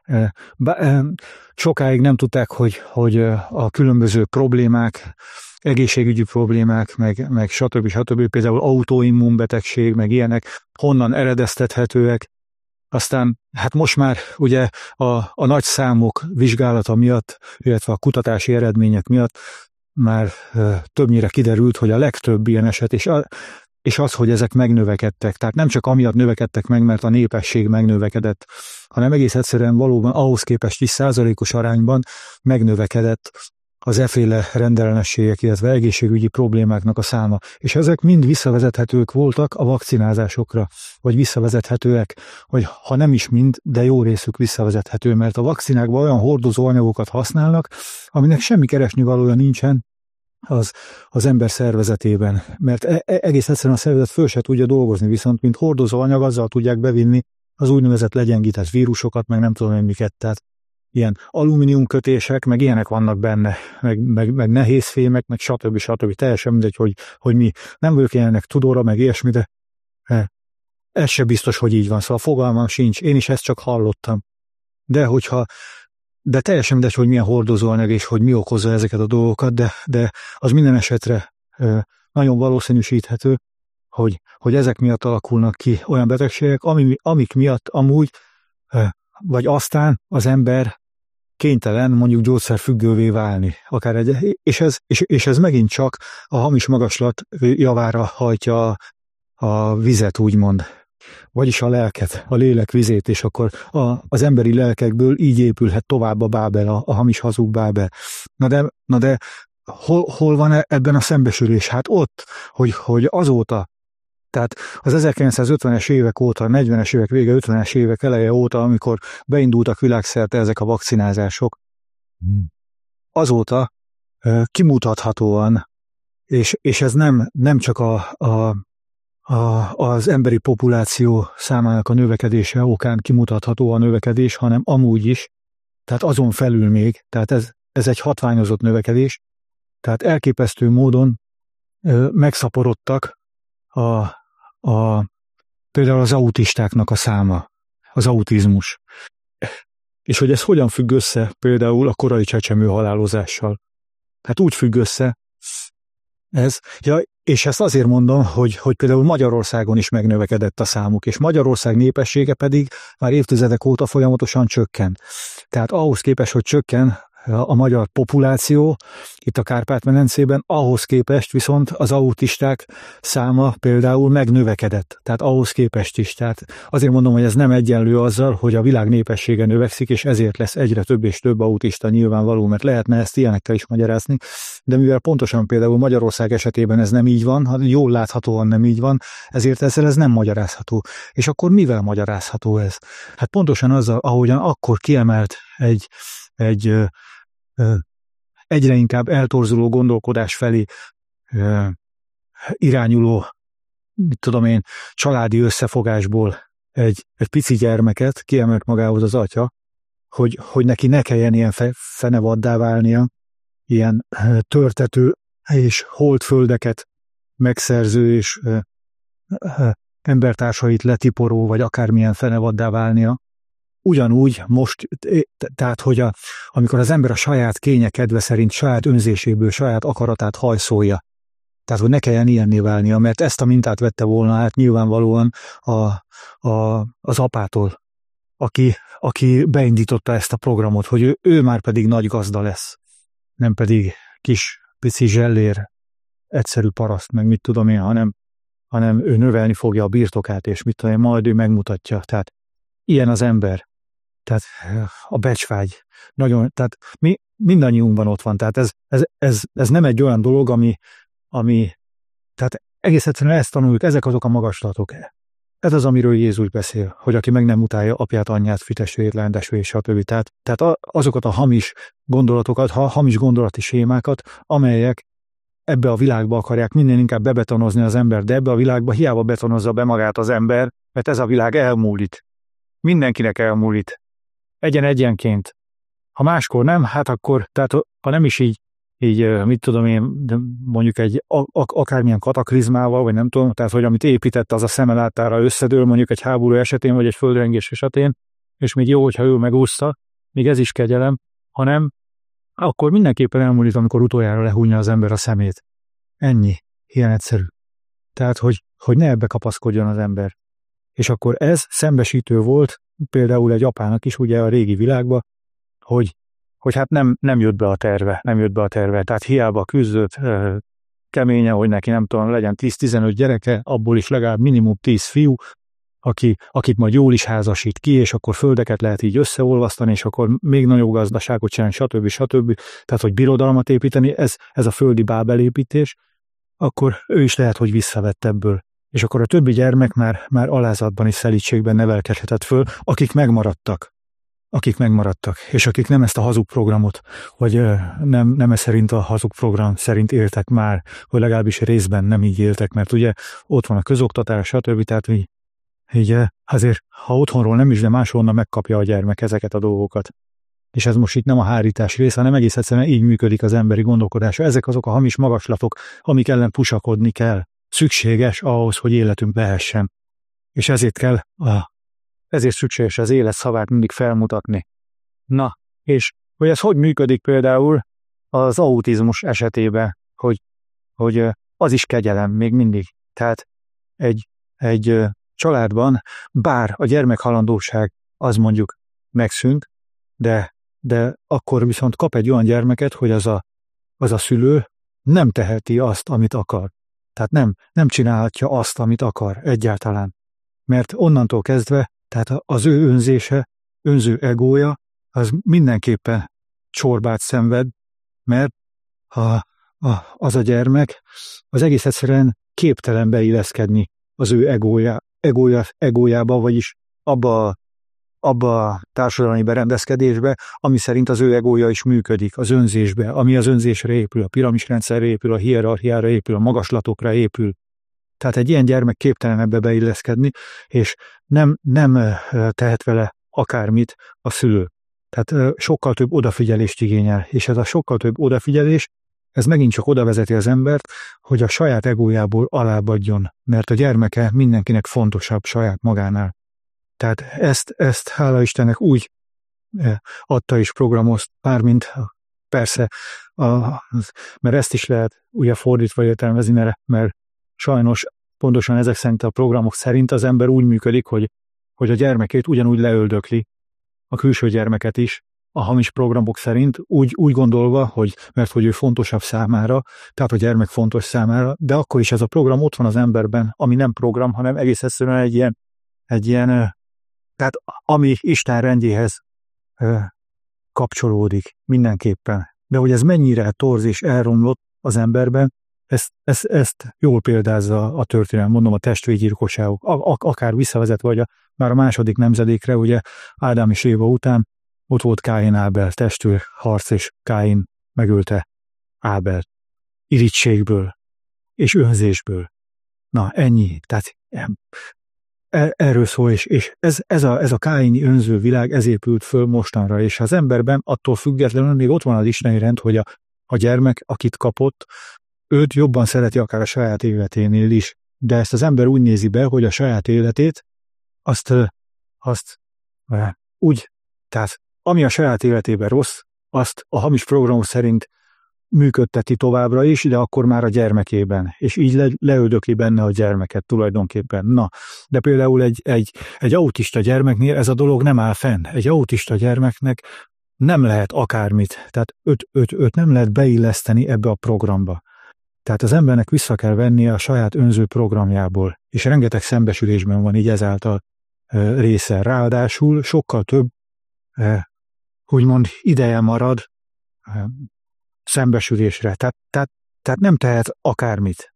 Sokáig nem tudták, hogy a különböző problémák, egészségügyi problémák, meg stb. Például autoimmunbetegség, meg ilyenek honnan eredeztethetőek. Aztán hát most már ugye a nagy számok vizsgálata miatt, illetve a kutatási eredmények miatt már többnyire kiderült, hogy a legtöbb ilyen eset, és az, hogy ezek megnövekedtek. Tehát nem csak amiatt növekedtek meg, mert a népesség megnövekedett, hanem egész egyszerűen valóban ahhoz képest is százalékos arányban megnövekedett az efféle rendellenességek, illetve egészségügyi problémáknak a száma. És ezek mind visszavezethetők voltak a vakcinázásokra, vagy visszavezethetőek, vagy ha nem is mind, de jó részük visszavezethető, mert a vakcinákban olyan hordozó anyagokat használnak, aminek semmi keresnivalója nincsen az ember szervezetében, mert egész egyszerűen a szervezet föl se tudja dolgozni, viszont mint hordozó anyag azzal tudják bevinni az úgynevezett legyengített vírusokat, meg nem tudom én miket, tehát ilyen alumíniumkötések, meg ilyenek vannak benne, meg nehézfémek, meg stb. Teljesen mindegy, hogy mi. Nem vagyok ilyenek tudóra, meg ilyesmi, de ez se biztos, hogy így van, szóval fogalmam sincs, én is ezt csak hallottam. De teljesen mindegy, hogy milyen hordozóanyag és hogy mi okozza ezeket a dolgokat, de az minden esetre nagyon valószínűsíthető, hogy ezek miatt alakulnak ki olyan betegségek, amik miatt amúgy, vagy aztán az ember kénytelen mondjuk gyógyszerfüggővé válni. És ez megint csak a hamis magaslat javára hajtja a vizet, úgymond. Vagyis a lelket, a lélek vizét, és akkor az emberi lelkekből így épülhet tovább a Bábel, a hamis hazug Bábel. Na de hol van ebben a szembesülés? Hát ott, hogy azóta, tehát az 1950-es évek óta, 40-es évek vége, 50-es évek eleje óta, amikor beindultak világszerte ezek a vakcinázások, azóta kimutathatóan, és ez nem csak az emberi populáció számának a növekedése okán kimutatható a növekedés, hanem amúgy is, tehát azon felül még, tehát ez egy hatványozott növekedés, tehát elképesztő módon megszaporodtak például az autistáknak a száma, az autizmus. És hogy ez hogyan függ össze például a korai csecsemő halálozással. Hát úgy függ össze ez, és ezt azért mondom, hogy például Magyarországon is megnövekedett a számuk, és Magyarország népessége pedig már évtizedek óta folyamatosan csökken. Tehát ahhoz képest, hogy csökken a magyar populáció itt a Kárpát-medencében, ahhoz képest viszont az autisták száma például megnövekedett. Tehát ahhoz képest is. Tehát azért mondom, hogy ez nem egyenlő azzal, hogy a világ népessége növekszik, és ezért lesz egyre több és több autista, nyilvánvaló, mert lehetne ezt ilyenekkel is magyarázni, de mivel pontosan például Magyarország esetében ez nem így van, jól láthatóan nem így van, ezért ezzel ez nem magyarázható. És akkor mivel magyarázható ez? Hát pontosan azzal, ahogyan akkor kiemelt egy egyre inkább eltorzuló gondolkodás felé irányuló, mit tudom én, családi összefogásból egy pici gyermeket kiemelt magához az atya, hogy neki ne kelljen ilyen fenevaddá válnia, ilyen törtető és holdföldeket megszerző és embertársait letiporó, vagy akármilyen fenevaddá válnia. Ugyanúgy most, tehát hogy amikor az ember a saját kénye kedve szerint, saját önzéséből, saját akaratát hajszolja, tehát hogy ne kelljen ilyenné válnia, mert ezt a mintát vette volna át nyilvánvalóan az apától, aki beindította ezt a programot, hogy ő már pedig nagy gazda lesz, nem pedig kis pici zsellér, egyszerű paraszt, meg mit tudom én, hanem ő növelni fogja a birtokát, és mit tudom én, majd ő megmutatja. Tehát ilyen az ember. Tehát a becsvágy. Nagyon, tehát mindannyiunkban ott van. Tehát ez nem egy olyan dolog, ami tehát egész egyszerűen ezt tanuljuk, ezek azok a magaslatok. Ez az, amiről Jézus beszél, hogy aki meg nem utálja apját, anyját, fitestvérét, lánytestvérét, stb. Tehát azokat a hamis gondolatokat, hamis gondolati sémákat, amelyek ebbe a világba akarják minél inkább bebetonozni az ember, de ebbe a világba hiába betonozza be magát az ember, mert ez a világ elmúlik. Mindenkinek elmúlik. Egyenként. Ha máskor nem, hát akkor, tehát ha nem is így mit tudom én, mondjuk egy akármilyen kataklizmával, vagy nem tudom, tehát hogy amit épített, az a szeme láttára összedől, mondjuk egy háború esetén, vagy egy földrengés esetén, és még jó, hogyha ő megúszta, még ez is kegyelem, hanem akkor mindenképpen elmúlik, amikor utoljára lehúnyja az ember a szemét. Ennyi. Ilyen egyszerű. Tehát, hogy ne ebbe kapaszkodjon az ember. És akkor ez szembesítő volt például egy apának is ugye a régi világban, hogy hát nem jött be a terve. Tehát hiába küzdött keményen, hogy neki nem tudom, legyen 10-15 gyereke, abból is legalább minimum 10 fiú, akit majd jól is házasít ki, és akkor földeket lehet így összeolvasztani, és akkor még nagyobb gazdaságot csinálni, stb. Tehát, hogy birodalmat építeni, ez a földi bábelépítés, akkor ő is lehet, hogy visszavett ebből. És akkor a többi gyermek már alázatban és szelídségben nevelkedhetett föl, akik megmaradtak, és akik nem ezt a hazug programot, vagy nem ez szerint a hazug program szerint éltek már, vagy legalábbis részben nem így éltek, mert ugye ott van a közoktatás, stb. Tehát így azért, ha otthonról nem is, de máshonnan megkapja a gyermek ezeket a dolgokat. És ez most itt nem a hárítás rész, hanem egész egyszerűen így működik az emberi gondolkodása. Ezek azok a hamis magaslatok, amik ellen pusakodni kell. Szükséges ahhoz, hogy életünk lehessen. És ezért szükséges az élet szavát mindig felmutatni. Na, és hogy ez hogy működik például az autizmus esetében, hogy az is kegyelem még mindig. Tehát egy családban, bár a gyermekhalandóság az mondjuk megszűnt, de akkor viszont kap egy olyan gyermeket, hogy az a szülő nem teheti azt, amit akar. Tehát nem csinálhatja azt, amit akar egyáltalán. Mert onnantól kezdve, tehát az ő önző egója, az mindenképpen csorbát szenved, mert az a gyermek az egész egyszerűen képtelen beilleszkedni az ő egójába, vagyis abba a társadalmi berendezkedésbe, ami szerint az ő egója is működik, az önzésbe, ami az önzésre épül, a piramisrendszerre épül, a hierarchiára épül, a magaslatokra épül. Tehát egy ilyen gyermek képtelen ebbe beilleszkedni, és nem tehet vele akármit a szülő. Tehát sokkal több odafigyelést igényel, és ez a sokkal több odafigyelés, ez megint csak oda vezeti az embert, hogy a saját egójából alábbadjon, mert a gyermeke mindenkinek fontosabb saját magánál. Tehát ezt hála Istennek úgy adta és programozt, mármint persze, mert ezt is lehet ugye fordítva értelmezni, mert sajnos pontosan ezek szerint a programok szerint az ember úgy működik, hogy a gyermekét ugyanúgy leöldökli, a külső gyermeket is, a hamis programok szerint, úgy gondolva, mert hogy ő fontosabb számára, tehát a gyermek fontos számára, de akkor is ez a program ott van az emberben, ami nem program, hanem egész egyszerűen egy ilyen tehát ami Isten rendjéhez kapcsolódik mindenképpen. De hogy ez mennyire torz és elromlott az emberben, ezt jól példázza a történelem, mondom, a testvérgyilkosságok, akár visszavezet, vagy már a második nemzedékre, ugye Ádám és Éva után ott volt Káin Ábel testvérharc, és Káin megölte Ábelt irigységből és önzésből. Na, ennyi. Tehát erről szól, és ez a káini önző világ, ez épült föl mostanra, és az emberben attól függetlenül még ott van az isteni rend, hogy a gyermek, akit kapott, őt jobban szereti akár a saját életénél is, de ezt az ember úgy nézi be, hogy a saját életét azt úgy, tehát ami a saját életében rossz, azt a hamis programok szerint működteti továbbra is, de akkor már a gyermekében, és így leöldökli benne a gyermeket tulajdonképpen. Na, de például egy autista gyermeknél ez a dolog nem áll fenn. Egy autista gyermeknek nem lehet akármit, tehát őt nem lehet beilleszteni ebbe a programba. Tehát az embernek vissza kell vennie a saját önző programjából, és rengeteg szembesülésben van így ezáltal része. Ráadásul sokkal több, úgymond ideje marad szembesülésre. Tehát nem tehet akármit.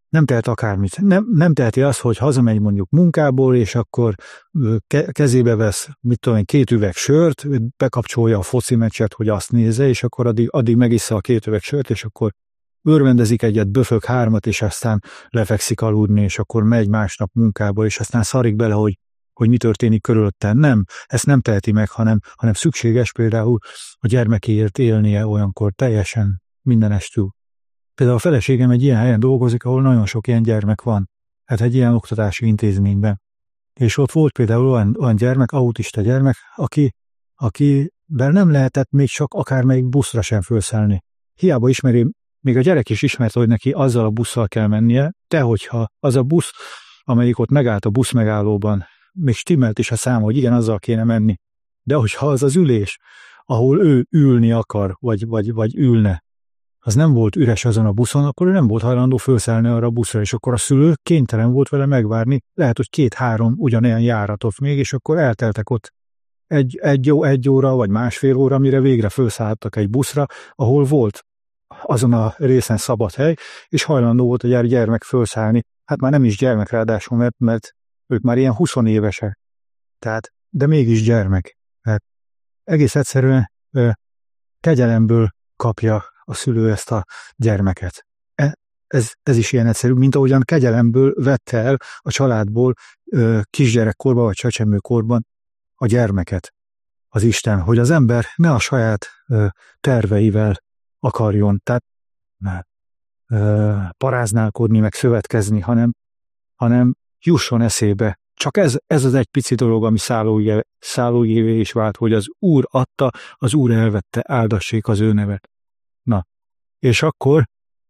Nem teheti azt, hogy hazamegy mondjuk munkából, és akkor kezébe vesz, 2 üveg sört, bekapcsolja a foci meccset, hogy azt nézze, és akkor addig megissza a 2 üveg sört, és akkor örvendezik egyet, böfög 3, és aztán lefekszik aludni, és akkor megy másnap munkába, és aztán szarik bele, hogy mi történik körülötte. Nem, ezt nem teheti meg, hanem szükséges például a gyermekéért élnie olyankor teljesen mindenestül. Például a feleségem egy ilyen helyen dolgozik, ahol nagyon sok ilyen gyermek van. Hát egy ilyen oktatási intézményben. És ott volt például olyan gyermek, autista gyermek, akivel nem lehetett még csak akármelyik buszra sem felszállni. Hiába ismeri, még a gyerek is ismerte, hogy neki azzal a busszal kell mennie, de hogyha az a busz, amelyik ott megállt a buszmegállóban, még stimmelt is a száma, hogy igen, azzal kéne menni. De hogyha az az ülés, ahol ő ülni akar, vagy ülne, az nem volt üres azon a buszon, akkor ő nem volt hajlandó felszállni arra a buszra, és akkor a szülő kénytelen volt vele megvárni, lehet, hogy 2-3 ugyanilyen járatot még, és akkor elteltek ott egy óra, vagy másfél óra, mire végre felszálltak egy buszra, ahol volt azon a részen szabad hely, és hajlandó volt a gyermek felszállni. Hát már nem is gyermek ráadásul, mert ők már ilyen 20 évesek. Tehát, de mégis gyermek. Tehát egész egyszerűen kegyelemből kapja a szülő ezt a gyermeket. Ez is ilyen egyszerű, mint ahogyan kegyelemből vette el a családból kisgyerekkorban vagy csecsemőkorban a gyermeket az Isten, hogy az ember ne a saját terveivel akarjon, tehát paráználkodni, meg szövetkezni, hanem jusson eszébe. Csak ez az egy pici dolog, ami szállójévé is vált, hogy az Úr adta, az Úr elvette, áldassék az ő nevet. Na, és akkor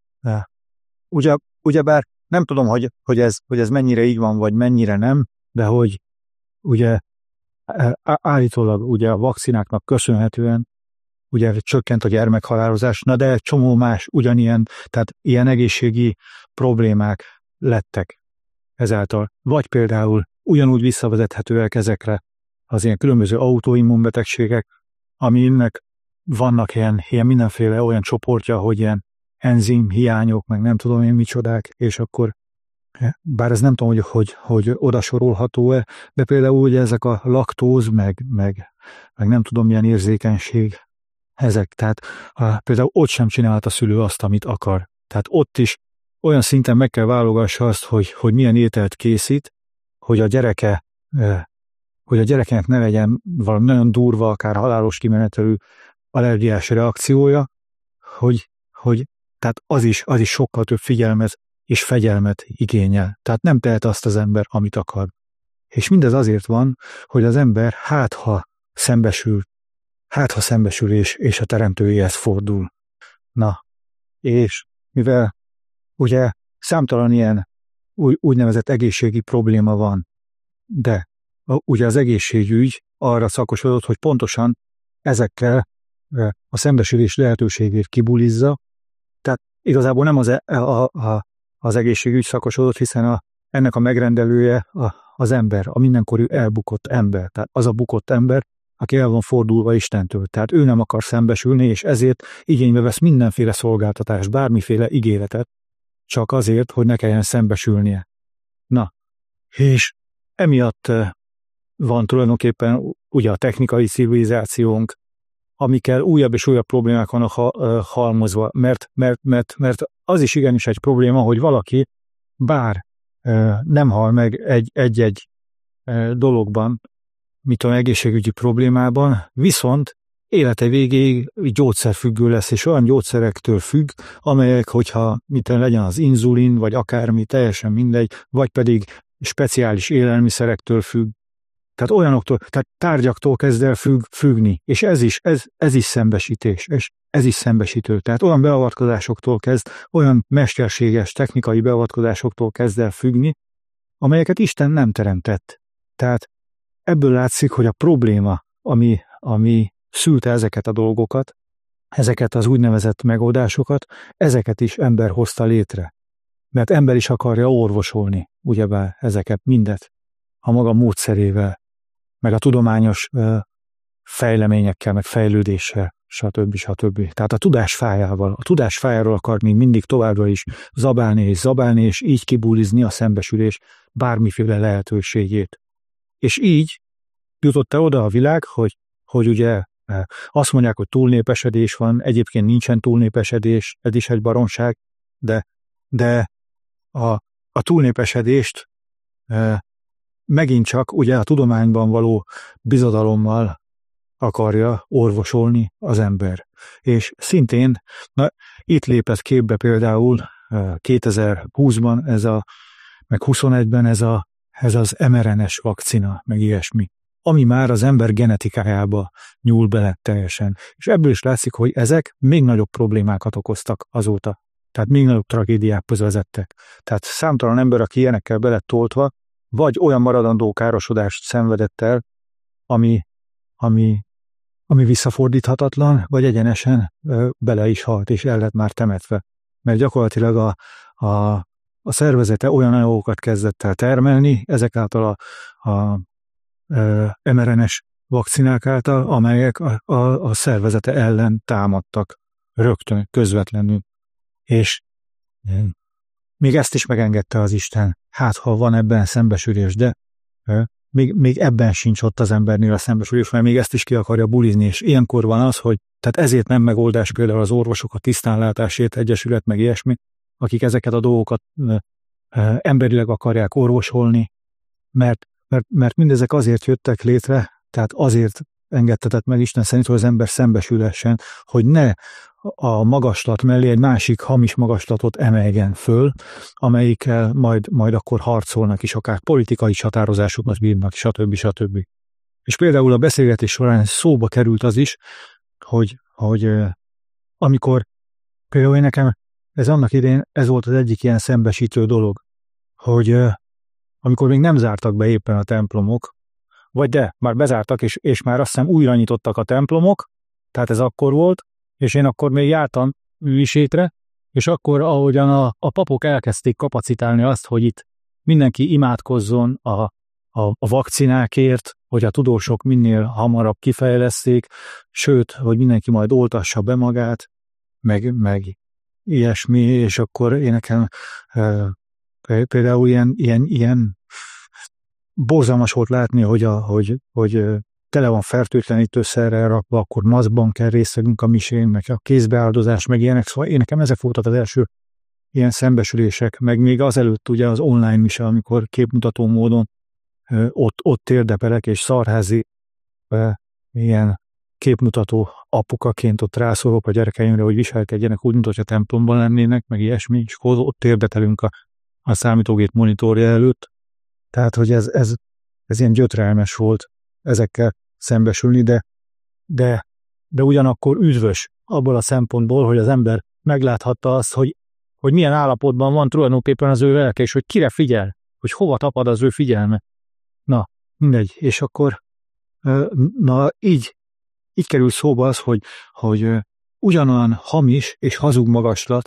ugyebár nem tudom, hogy ez mennyire így van, vagy mennyire nem, de hogy ugye állítólag ugye a vakcináknak köszönhetően ugye csökkent a gyermekhalálozás, na de egy csomó más ugyanilyen, tehát ilyen egészségi problémák lettek ezáltal. Vagy például ugyanúgy visszavezethetőek ezekre az ilyen különböző autoimmunbetegségek, aminek vannak ilyen mindenféle olyan csoportja, hogy ilyen enzim hiányok, meg nem tudom én micsodák, és akkor bár ez nem tudom, hogy oda sorolható-e, de például ugye ezek a laktóz, meg nem tudom milyen érzékenység, ezek, tehát például ott sem csinált a szülő azt, amit akar. Tehát ott is olyan szinten meg kell válogassa azt, hogy milyen ételt készít, hogy a gyerekenek ne legyen valami nagyon durva, akár halálos kimenetelű allergiás reakciója, hogy tehát az is sokkal több figyelmet és fegyelmet igényel. Tehát nem tehet azt az ember, amit akar. És mindez azért van, hogy az ember ha szembesül és a teremtőjéhez fordul. Na, és mivel ugye számtalan ilyen úgynevezett egészségi probléma van, de ugye az egészségügy arra szakosodott, hogy pontosan ezekkel a szembesülés lehetőségét kibulizza, tehát igazából nem az egészségügy szakosodott, hiszen ennek a megrendelője az ember, a mindenkorú elbukott ember, tehát az a bukott ember, aki el van fordulva Istentől. Tehát ő nem akar szembesülni, és ezért igénybe vesz mindenféle szolgáltatást, bármiféle ígéretet, csak azért, hogy ne kelljen szembesülnie. Na, és emiatt van tulajdonképpen ugye a technikai civilizációnk, amikkel újabb és újabb problémák vannak halmozva, mert az is igenis egy probléma, hogy valaki bár nem hal meg egy dologban, mint az egészségügyi problémában, viszont élete végéig gyógyszerfüggő lesz, és olyan gyógyszerektől függ, amelyek, hogyha legyen az inzulin, vagy akármi, teljesen mindegy, vagy pedig speciális élelmiszerektől függ, tehát olyanoktól, tehát tárgyaktól kezd el függni, és ez is szembesítés, és ez is szembesítő. Tehát olyan beavatkozásoktól kezd, olyan mesterséges technikai beavatkozásoktól kezd el függni, amelyeket Isten nem teremtett. Tehát ebből látszik, hogy a probléma, ami szülte ezeket a dolgokat, ezeket az úgynevezett megoldásokat, ezeket is ember hozta létre. Mert ember is akarja orvosolni, ugyebár ezeket mindet a maga módszerével, meg a tudományos fejleményekkel, meg fejlődéssel, stb. Tehát a tudás fájáról akar még mindig továbbra is zabálni, és így kibulizni a szembesülés bármiféle lehetőségét. És így jutott oda a világ, hogy ugye azt mondják, hogy túlnépesedés van, egyébként nincsen túlnépesedés, ez is egy baromság, de a túlnépesedést megint csak ugye a tudományban való bizodalommal akarja orvosolni az ember. És szintén itt lépett képbe például 2020-ban meg 21-ben ez a ez az mRNA-s vakcina, meg ilyesmi, ami már az ember genetikájába nyúl bele teljesen. És ebből is látszik, hogy ezek még nagyobb problémákat okoztak azóta. Tehát még nagyobb tragédiákhoz vezettek. Tehát számtalan ember, aki ilyenekkel bele toltva, vagy olyan maradandó károsodást szenvedett el, ami visszafordíthatatlan, vagy egyenesen bele is halt, és el lett már temetve. Mert gyakorlatilag a szervezete olyan anyagokat kezdett el termelni, ezek által a mRNA-s vakcinák által, amelyek a szervezete ellen támadtak rögtön, közvetlenül. És még ezt is megengedte az Isten. Hát, ha van ebben szembesülés, de még ebben sincs ott az embernél a szembesülés, mert még ezt is ki akarja bulizni, és ilyenkor van az, hogy tehát ezért nem megoldás például az orvosok, a tisztánlátásért egyesület, meg ilyesmi, akik ezeket a dolgokat emberileg akarják orvosolni, mert mindezek azért jöttek létre, tehát azért engedtetett meg Isten szerint, hogy az ember szembesülhessen, hogy ne a magaslat mellé egy másik hamis magaslatot emeljen föl, amelyikkel majd akkor harcolnak is, akár politikai határozásokat bírnak, stb. És például a beszélgetés során szóba került az is, hogy amikor például nekem ez annak idején, ez volt az egyik ilyen szembesítő dolog, hogy amikor még nem zártak be éppen a templomok, vagy de, már bezártak, és már azt hiszem újra nyitottak a templomok, tehát ez akkor volt, és én akkor még jártam művisétre, és akkor ahogyan a papok elkezdték kapacitálni azt, hogy itt mindenki imádkozzon a vakcinákért, hogy a tudósok minél hamarabb kifejleszték, sőt, hogy mindenki majd oltassa be magát, meg ilyesmi, és akkor én nekem például ilyen borzalmas volt látni, hogy tele van fertőtlenítőszerrel rakva, akkor maszkban kell részt vegyünk a misén, meg a kézbeáldozás, meg ilyenek, szóval én nekem ezek voltak az első ilyen szembesülések, meg még azelőtt ugye az online mise, amikor képmutató módon ott térdepelek, és Szarházi ilyen képmutató apukaként ott rászólok a gyerekeimre, hogy viselkedjenek úgy, mint hogyha templomban lennének, meg ilyesmi, és ott térdetelünk a számítógép monitorja előtt. Tehát, hogy ez ilyen gyötrelmes volt ezekkel szembesülni, de ugyanakkor üdvös abból a szempontból, hogy az ember megláthatta azt, hogy milyen állapotban van tulajdonképpen az ő lelke, és hogy kire figyel, hogy hova tapad az ő figyelme. Na, mindegy. És akkor így kerül szóba az, hogy ugyanolyan hamis és hazug magaslat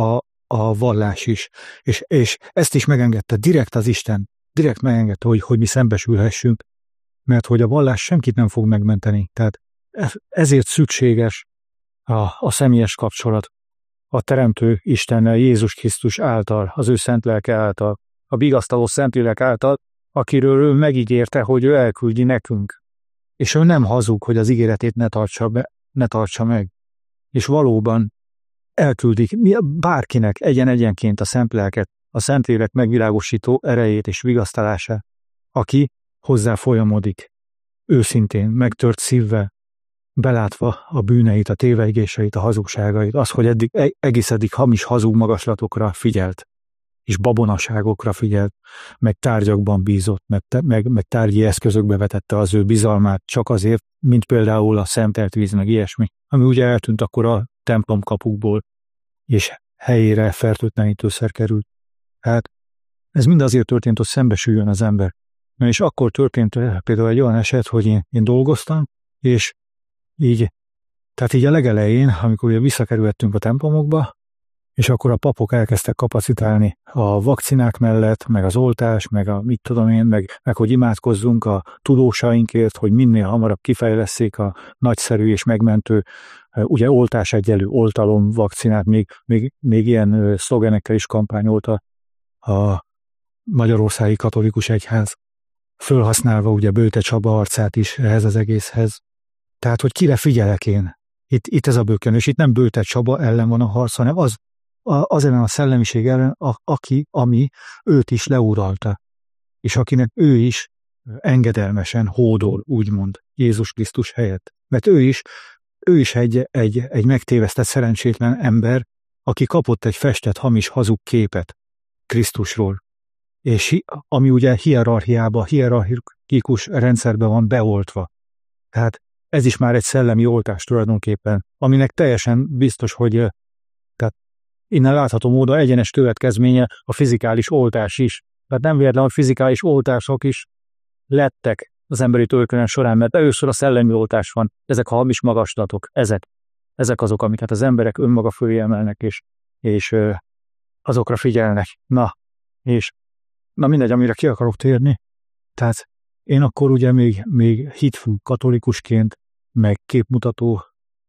a vallás is. És ezt is megengedte direkt az Isten. Direkt megengedte, hogy mi szembesülhessünk, mert hogy a vallás senkit nem fog megmenteni. Tehát ezért szükséges a személyes kapcsolat a Teremtő Istennel, Jézus Krisztus által, az ő szent lelke által, a vigasztaló Szentlélek által, akiről ő megígérte, hogy ő elküldi nekünk. És ő nem hazug, hogy az ígéretét ne tartsa meg. És valóban elküldik bárkinek egyenként a szent lelket, a Szentlélek megvilágosító erejét és vigasztalását, aki hozzá folyamodik, őszintén, megtört szívvel, belátva a bűneit, a tévegéseit, a hazugságait, az, hogy egész eddig hamis hazug magaslatokra figyelt, és babonaságokra figyelt, meg tárgyakban bízott, meg tárgyi eszközökbe vetette az ő bizalmát, csak azért, mint például a szentelt víz, meg ilyesmi, ami ugye eltűnt akkor a templomkapukból, és helyére fertőtlenítőszer került. Hát ez mind azért történt, hogy szembesüljön az ember. És akkor történt például egy olyan eset, hogy én dolgoztam, és így a legelején, amikor ugye visszakerültünk a templomokba, és akkor a papok elkezdtek kapacitálni a vakcinák mellett, meg az oltás, meg a mit tudom én, meg hogy imádkozzunk a tudósainkért, hogy minél hamarabb kifejlesszék a nagyszerű és megmentő, ugye oltás egyenlő oltalom vakcinát, még ilyen szlogenekkel is kampányolta a Magyarországi Katolikus Egyház, fölhasználva ugye Bölte Csaba arcát is ehhez az egészhez. Tehát, hogy kire figyelek én? Itt ez a bökkenő, itt nem Bölte Csaba ellen van a harc, hanem az ellen a szellemiség ellen, ami őt is leuralta, és akinek ő is engedelmesen hódol, úgymond, Jézus Krisztus helyett. Mert ő is egy megtévesztett szerencsétlen ember, aki kapott egy festett hamis hazug képet Krisztusról. és ami ugye hierarchikus rendszerben van beoltva. Tehát ez is már egy szellemi oltás tulajdonképpen, aminek teljesen biztos, hogy tehát innen látható módon egyenes következménye a fizikális oltás is. Tehát nem véletlen, hogy fizikális oltások is lettek az emberi történelem során, mert először a szellemi oltás van, ezek a hamis magaslatok, ezek azok, amiket az emberek önmaga fölé emelnek, és azokra figyelnek. Na mindegy, amire ki akarok térni. Tehát én akkor ugye még hitfű katolikusként, meg képmutatóként,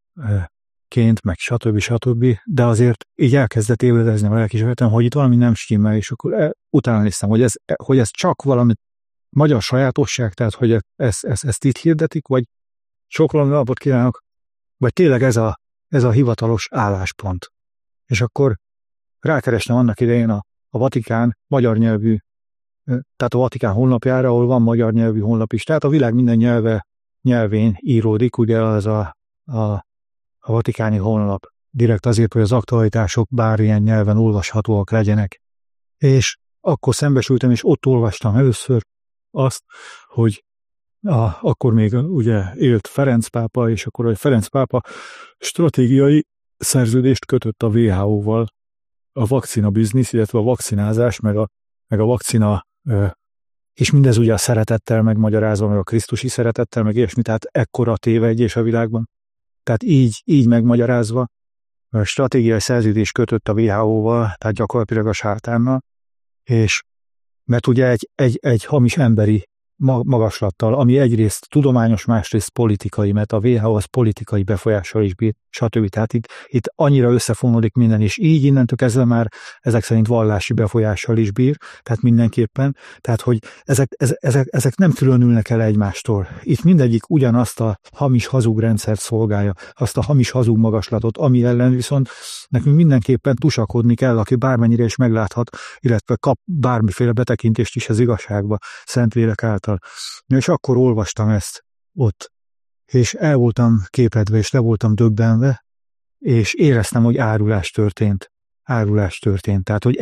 meg stb. De azért így elkezdett éledezni a lelkismeretem, hogy itt valami nem stimmel, és akkor utána néztem, hogy ez csak valami magyar sajátosság, tehát hogy ezt itt hirdetik, vagy soklom napot kívánok, vagy tényleg ez a hivatalos álláspont. És akkor rákerestem annak idején a Vatikán magyar nyelvű, tehát a Vatikán honlapjára, ahol van magyar nyelvű honlap is, tehát a világ minden nyelvén íródik, ugye az a vatikáni honlap, direkt azért, hogy az aktualitások bármilyen nyelven olvashatóak legyenek. És akkor szembesültem, és ott olvastam először azt, hogy akkor még ugye élt Ferenc pápa, és akkor a Ferenc pápa stratégiai szerződést kötött a WHO-val, a vakcina biznisz, illetve a vakcinázás, meg a vakcina, és mindez ugye a szeretettel megmagyarázva, meg a krisztusi szeretettel, meg ilyesmi, tehát ekkora tévegyés a világban. Tehát így megmagyarázva, a stratégiai szerződést kötött a WHO-val, tehát gyakorlatilag a sátánnal, és mert ugye egy hamis emberi magaslattal, ami egyrészt tudományos, másrészt politikai, mert a WHO az politikai befolyással is bír, stb. Tehát itt annyira összefonódik minden, és így innentől kezdve már ezek szerint vallási befolyással is bír, tehát mindenképpen, tehát hogy ezek nem különülnek el egymástól. Itt mindegyik ugyanazt a hamis hazug rendszert szolgálja, azt a hamis hazug magaslatot, ami ellen viszont nekünk mindenképpen tusakodni kell, aki bármennyire is megláthat, illetve kap bármiféle betekintést is az igazságba, Szentlélek által. És akkor olvastam ezt ott, és el voltam képedve, és le voltam döbbenve, és éreztem, hogy árulás történt. Tehát, hogy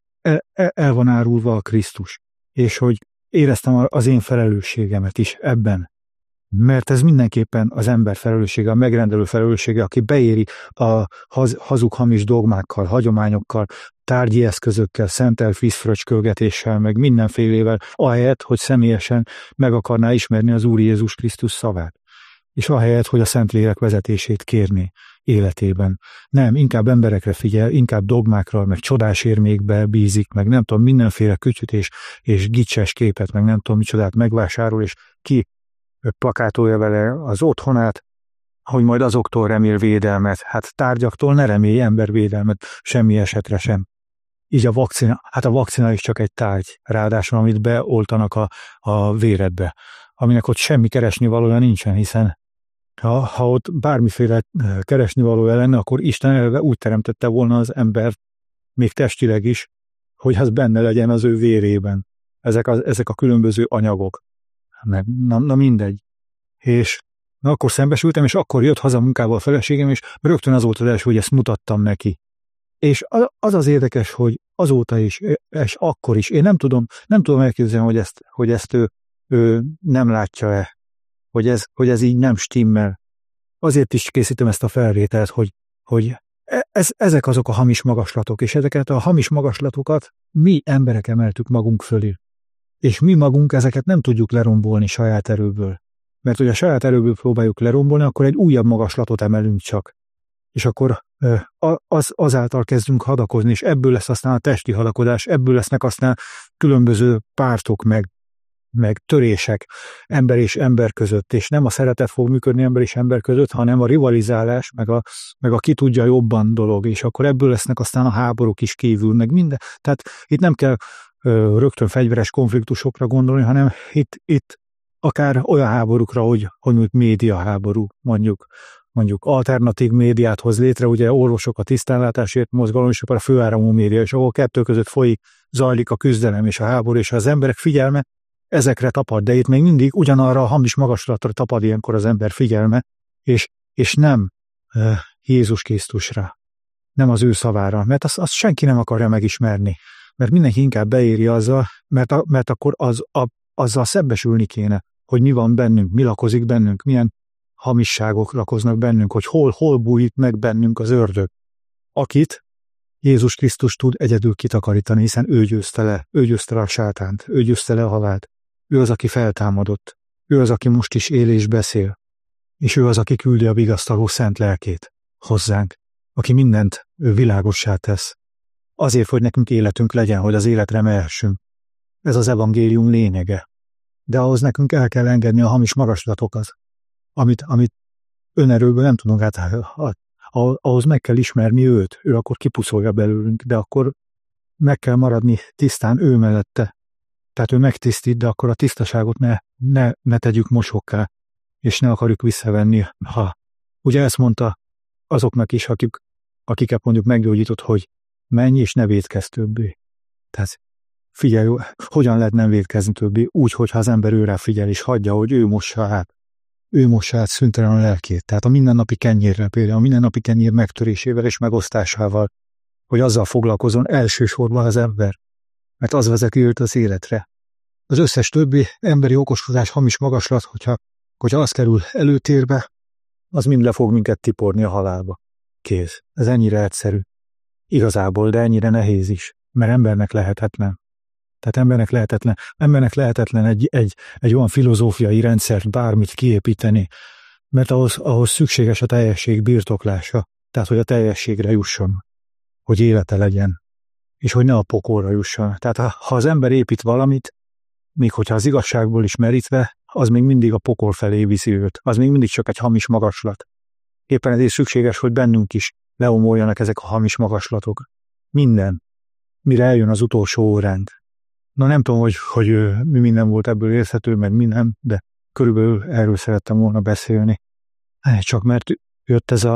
el van árulva a Krisztus, és hogy éreztem az én felelősségemet is ebben. Mert ez mindenképpen az ember felelőssége, a megrendelő felelőssége, aki beéri a hazug hamis dogmákkal, hagyományokkal, tárgyi eszközökkel, szentelt vízfröcskölgetéssel, meg mindenfélével, ahelyett, hogy személyesen meg akarná ismerni az Úr Jézus Krisztus szavát. És ahelyett, hogy a Szentlélek vezetését kérni életében. Nem, inkább emberekre figyel, inkább dogmákra, meg csodás érmékbe bízik, meg nem tudom, mindenféle kütyüt és gicses képet, meg nem tudom, micsodát megvásárol, és ki plakátolja vele az otthonát, hogy majd azoktól remél védelmet. Hát tárgyaktól ne remélj embervédelmet, semmi esetre sem. Így a vakcina is csak egy tárgy, ráadásul amit beoltanak a véredbe, aminek ott semmi keresnivalója nincsen, hiszen ha ott bármiféle keresnivalója lenne, akkor Isten eleve úgy teremtette volna az embert, még testileg is, hogy az benne legyen az ő vérében. Ezek a különböző anyagok. Na mindegy. És akkor szembesültem, és akkor jött haza munkával a feleségem, és rögtön az volt az első, hogy ezt mutattam neki. És az érdekes, hogy azóta is, és akkor is, én nem tudom elképzelni, hogy ezt ő nem látja-e, hogy ez így nem stimmel. Azért is készítem ezt a felvételt, hogy ezek azok a hamis magaslatok, és ezeket a hamis magaslatokat mi emberek emeltük magunk fölé. És mi magunk ezeket nem tudjuk lerombolni saját erőből. Mert hogy a saját erőből próbáljuk lerombolni, akkor egy újabb magaslatot emelünk csak. És akkor azáltal kezdünk hadakozni, és ebből lesz aztán a testi hadakodás, ebből lesznek aztán különböző pártok, meg törések ember és ember között, és nem a szeretet fog működni ember és ember között, hanem a rivalizálás, meg a ki tudja jobban dolog, és akkor ebből lesznek aztán a háborúk is kívül, meg minden. Tehát itt nem kell rögtön fegyveres konfliktusokra gondolni, hanem itt akár olyan háborúkra, hogy médiaháború, mondjuk alternatív médiát hoz létre, ugye orvosok a tisztánlátásért mozgalom, és akkor a főáramú média, és ahol kettő között zajlik a küzdelem és a háború, és az emberek figyelme ezekre tapad, de itt még mindig ugyanarra a hamis magaslatra tapad ilyenkor az ember figyelme, és nem Jézus Krisztusra, nem az ő szavára, mert azt senki nem akarja megismerni. mert mindenki inkább beéri azzal, mert akkor azzal szembesülni kéne, hogy mi van bennünk, mi lakozik bennünk, milyen hamisságok lakoznak bennünk, hogy hol bújik meg bennünk az ördög, akit Jézus Krisztus tud egyedül kitakarítani, hiszen ő győzte le a sátánt, ő győzte le a halált. Ő az, aki feltámadott, ő az, aki most is él és beszél, és ő az, aki küldi a vigasztaló szent lelkét hozzánk, aki mindent világossá tesz. Azért, hogy nekünk életünk legyen, hogy az életre mehessünk. Ez az evangélium lényege. De ahhoz nekünk el kell engedni a hamis magaslatokat, amit önerőből nem tudunk ahhoz meg kell ismerni őt, ő akkor kipuszolja belőlünk, de akkor meg kell maradni tisztán ő mellette. Tehát ő megtisztít, de akkor a tisztaságot ne tegyük mosokká, és ne akarjuk visszavenni. Ugye ezt mondta azoknak is, akiket mondjuk meggyógyított, hogy menj és ne vétkezz többé. Tehát figyelj, hogyan lehet nem vétkezni többé? Úgy, hogyha az ember őre figyel, és hagyja, hogy ő mossa át szüntelen a lelkét. Tehát a mindennapi kenyérrel, például a mindennapi kenyér megtörésével és megosztásával, hogy azzal foglalkozon elsősorban az ember, mert az vezeti őt az életre. Az összes többi emberi okoskodás, hamis magaslat, hogyha az kerül előtérbe, az mind le fog minket tiporni a halálba. Kész. Ez ennyire egyszerű. Igazából, de ennyire nehéz is, mert embernek lehetetlen. Tehát embernek lehetetlen egy olyan filozófiai rendszert bármit kiépíteni, mert ahhoz szükséges a teljesség birtoklása, tehát hogy a teljességre jusson, hogy élete legyen, és hogy ne a pokolra jusson. Tehát ha az ember épít valamit, még hogyha az igazságból is merítve, az még mindig a pokol felé viszi őt, az még mindig csak egy hamis magaslat. Éppen ezért szükséges, hogy bennünk is leomoljanak ezek a hamis magaslatok. Minden, mire eljön az utolsó óránk. Na nem tudom, hogy mi minden volt ebből érthető, meg mi nem, de körülbelül erről szerettem volna beszélni. Csak mert jött ez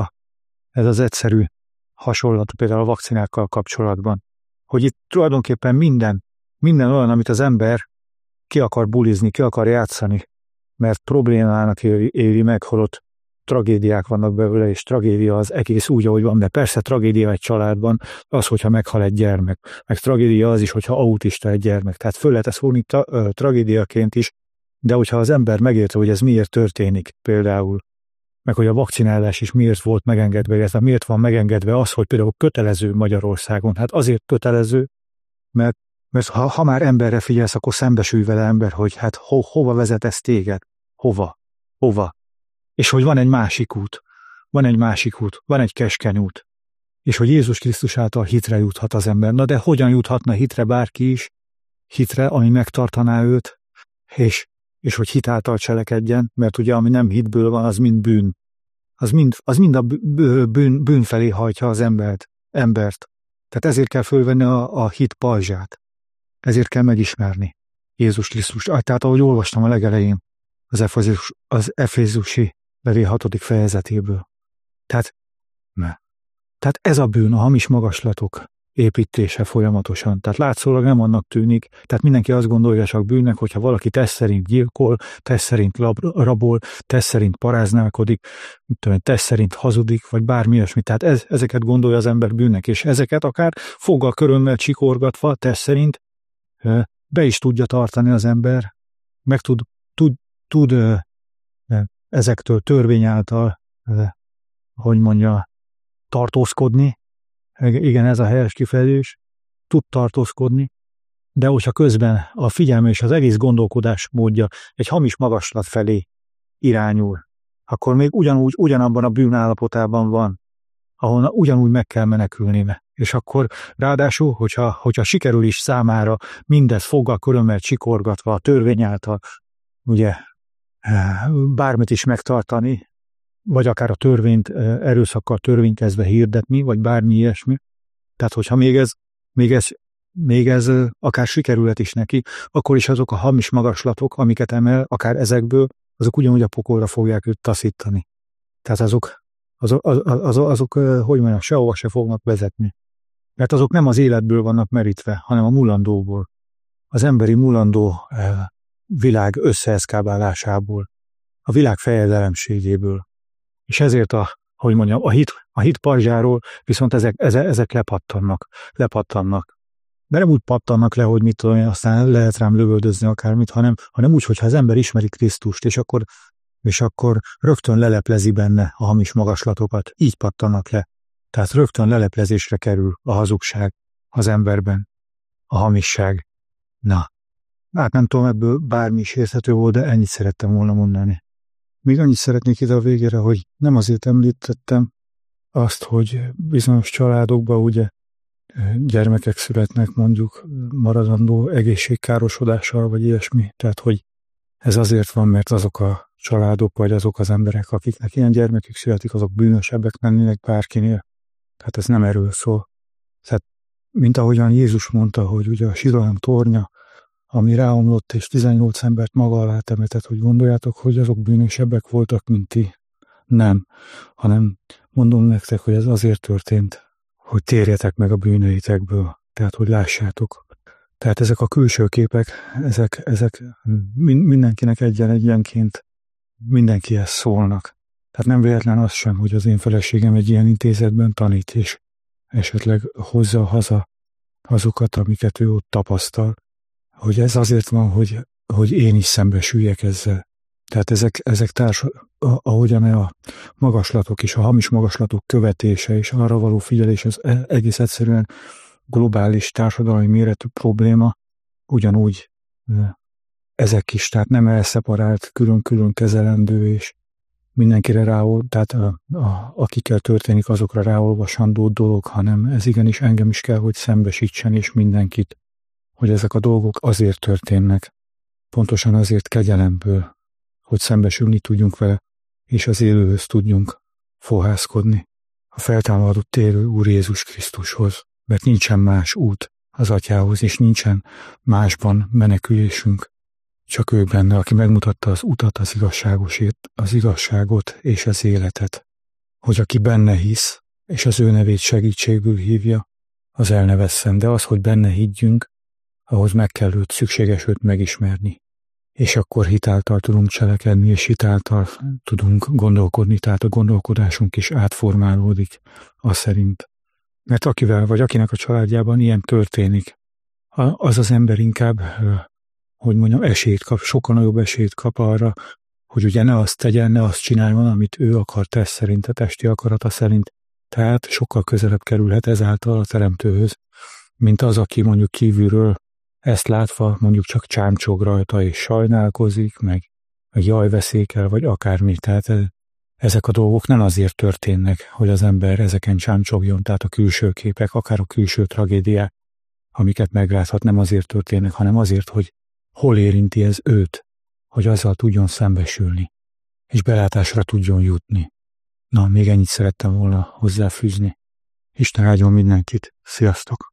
az egyszerű hasonlat például a vakcinákkal kapcsolatban, hogy itt tulajdonképpen minden olyan, amit az ember ki akar bulizni, ki akar játszani, mert problémának éli meg, holott tragédiák vannak belőle, és tragédia az egész úgy, ahogy van, de persze tragédia egy családban az, hogyha meghal egy gyermek, meg tragédia az is, hogyha autista egy gyermek, tehát föl lehet ezt fogni tragédiaként is, de hogyha az ember megérte, hogy ez miért történik például, meg hogy a vakcinálás is miért volt megengedve, illetve miért van megengedve az, hogy például kötelező Magyarországon, hát azért kötelező, mert ha már emberre figyelsz, akkor szembesülj vele ember, hogy hát hova vezet ez téged, hova. És hogy van egy másik út, van egy keskeny út, és hogy Jézus Krisztus által hitre juthat az ember. Na de hogyan juthatna hitre bárki is? Hitre, ami megtartaná őt, és hogy hit által cselekedjen, mert ugye ami nem hitből van, az mind bűn. Az mind a bűn felé hajtja az embert. Tehát ezért kell fölvenni a hit pajzsát. Ezért kell megismerni Jézus Krisztus. Tehát ahogy olvastam a legelején az Efézusi levél 6. fejezetéből. Tehát ez a bűn, a hamis magaslatok építése folyamatosan. Tehát látszólag nem annak tűnik, tehát mindenki azt gondolja csak bűnnek, hogyha valaki test szerint gyilkol, test szerint rabol, test szerint paráználkodik, test szerint hazudik, vagy bármi ilyesmi. Tehát ezeket gondolja az ember bűnnek, és ezeket akár foggal körömmel csikorgatva, test szerint be is tudja tartani az ember, meg tud ezektől törvény által, tartózkodni. Igen, ez a helyes kifejezés. Tud tartózkodni, de hogyha közben a figyelme és az egész gondolkodás módja egy hamis magaslat felé irányul, akkor még ugyanabban a bűn állapotában van, ahol ugyanúgy meg kell menekülnie. És akkor ráadásul, hogyha sikerül is számára mindez foggal körömmel csikorgatva a törvény által, ugye, bármit is megtartani, vagy akár a törvényt erőszakkal törvénykezve hirdetni, vagy bármi ilyesmi. Tehát, hogyha még ez akár sikerülhet is neki, akkor is azok a hamis magaslatok, amiket emel, akár ezekből, azok ugyanúgy a pokolra fogják őt taszítani. Tehát azok sehova se fognak vezetni. Mert azok nem az életből vannak merítve, hanem a mulandóból. Az emberi mulandó világ összeeszkábálásából, a világ fejedelemségéből. És ezért a hit pajzsáról viszont ezek lepattannak. De nem úgy pattannak le, hogy mit tudom én, aztán lehet rám lövöldözni akármit, hanem úgy, hogyha az ember ismeri Krisztust, és akkor rögtön leleplezi benne a hamis magaslatokat. Így pattannak le. Tehát rögtön leleplezésre kerül a hazugság az emberben, a hamisság. Na, hát nem tudom, ebből bármi is érthető volt, de ennyit szerettem volna mondani. Még annyit szeretnék ide a végére, hogy nem azért említettem azt, hogy bizonyos családokban ugye gyermekek születnek mondjuk maradandó egészségkárosodással, vagy ilyesmi. Tehát, hogy ez azért van, mert azok a családok, vagy azok az emberek, akiknek ilyen gyermekük születik, azok bűnösebbek lennének bárkinél. Tehát ez nem erről szól. Tehát, mint ahogyan Jézus mondta, hogy ugye a Siloám tornya, ami ráomlott, és 18 embert maga alá temetett, hogy gondoljátok, hogy azok bűnösebbek voltak, mint ti. Nem, hanem mondom nektek, hogy ez azért történt, hogy térjetek meg a bűneitekből, tehát hogy lássátok. Tehát ezek a külső képek, ezek mindenkinek egyenként mindenkihez szólnak. Tehát nem véletlen az sem, hogy az én feleségem egy ilyen intézetben tanít, és esetleg hozza haza azokat, amiket ő ott tapasztal, hogy ez azért van, hogy én is szembesüljek ezzel. Tehát ezek ahogyan a magaslatok és a hamis magaslatok követése és arra való figyelés, az egész egyszerűen globális társadalmi méretű probléma, ugyanúgy ezek is, tehát nem elszeparált, külön-külön kezelendő, és mindenkire tehát akikkel történik, azokra ráolvasandó dolog, hanem ez igenis engem is kell, hogy szembesítsen, és mindenkit, hogy ezek a dolgok azért történnek, pontosan azért kegyelemből, hogy szembesülni tudjunk vele, és az élőhöz tudjunk fohászkodni, a feltámadott élő Úr Jézus Krisztushoz, mert nincsen más út az Atyához, és nincsen másban menekülésünk, csak ő benne, aki megmutatta az utat, az igazságot és az életet, hogy aki benne hisz, és az ő nevét segítségül hívja, az el ne vesszen, de az, hogy benne higgyünk, ahhoz meg kell szükséges őt megismerni. És akkor hitáltal tudunk cselekedni, és hitáltal tudunk gondolkodni, tehát a gondolkodásunk is átformálódik az szerint. Mert akivel vagy akinek a családjában ilyen történik, az ember inkább, hogy mondjam, esélyt kap, sokkal nagyobb esélyt kap arra, hogy ugye ne azt tegyen, ne azt csináljon, amit ő akar test szerint, a testi akarata szerint. Tehát sokkal közelebb kerülhet ezáltal a Teremtőhöz, mint az, aki mondjuk kívülről ezt látva mondjuk csak csámcsog rajta és sajnálkozik, meg jajveszékel, vagy akármi. Tehát ezek a dolgok nem azért történnek, hogy az ember ezeken csámcsogjon, tehát a külső képek, akár a külső tragédiák, amiket megláthat, nem azért történnek, hanem azért, hogy hol érinti ez őt, hogy azzal tudjon szembesülni, és belátásra tudjon jutni. Na, még ennyit szerettem volna hozzáfűzni. Isten áldjon mindenkit. Sziasztok!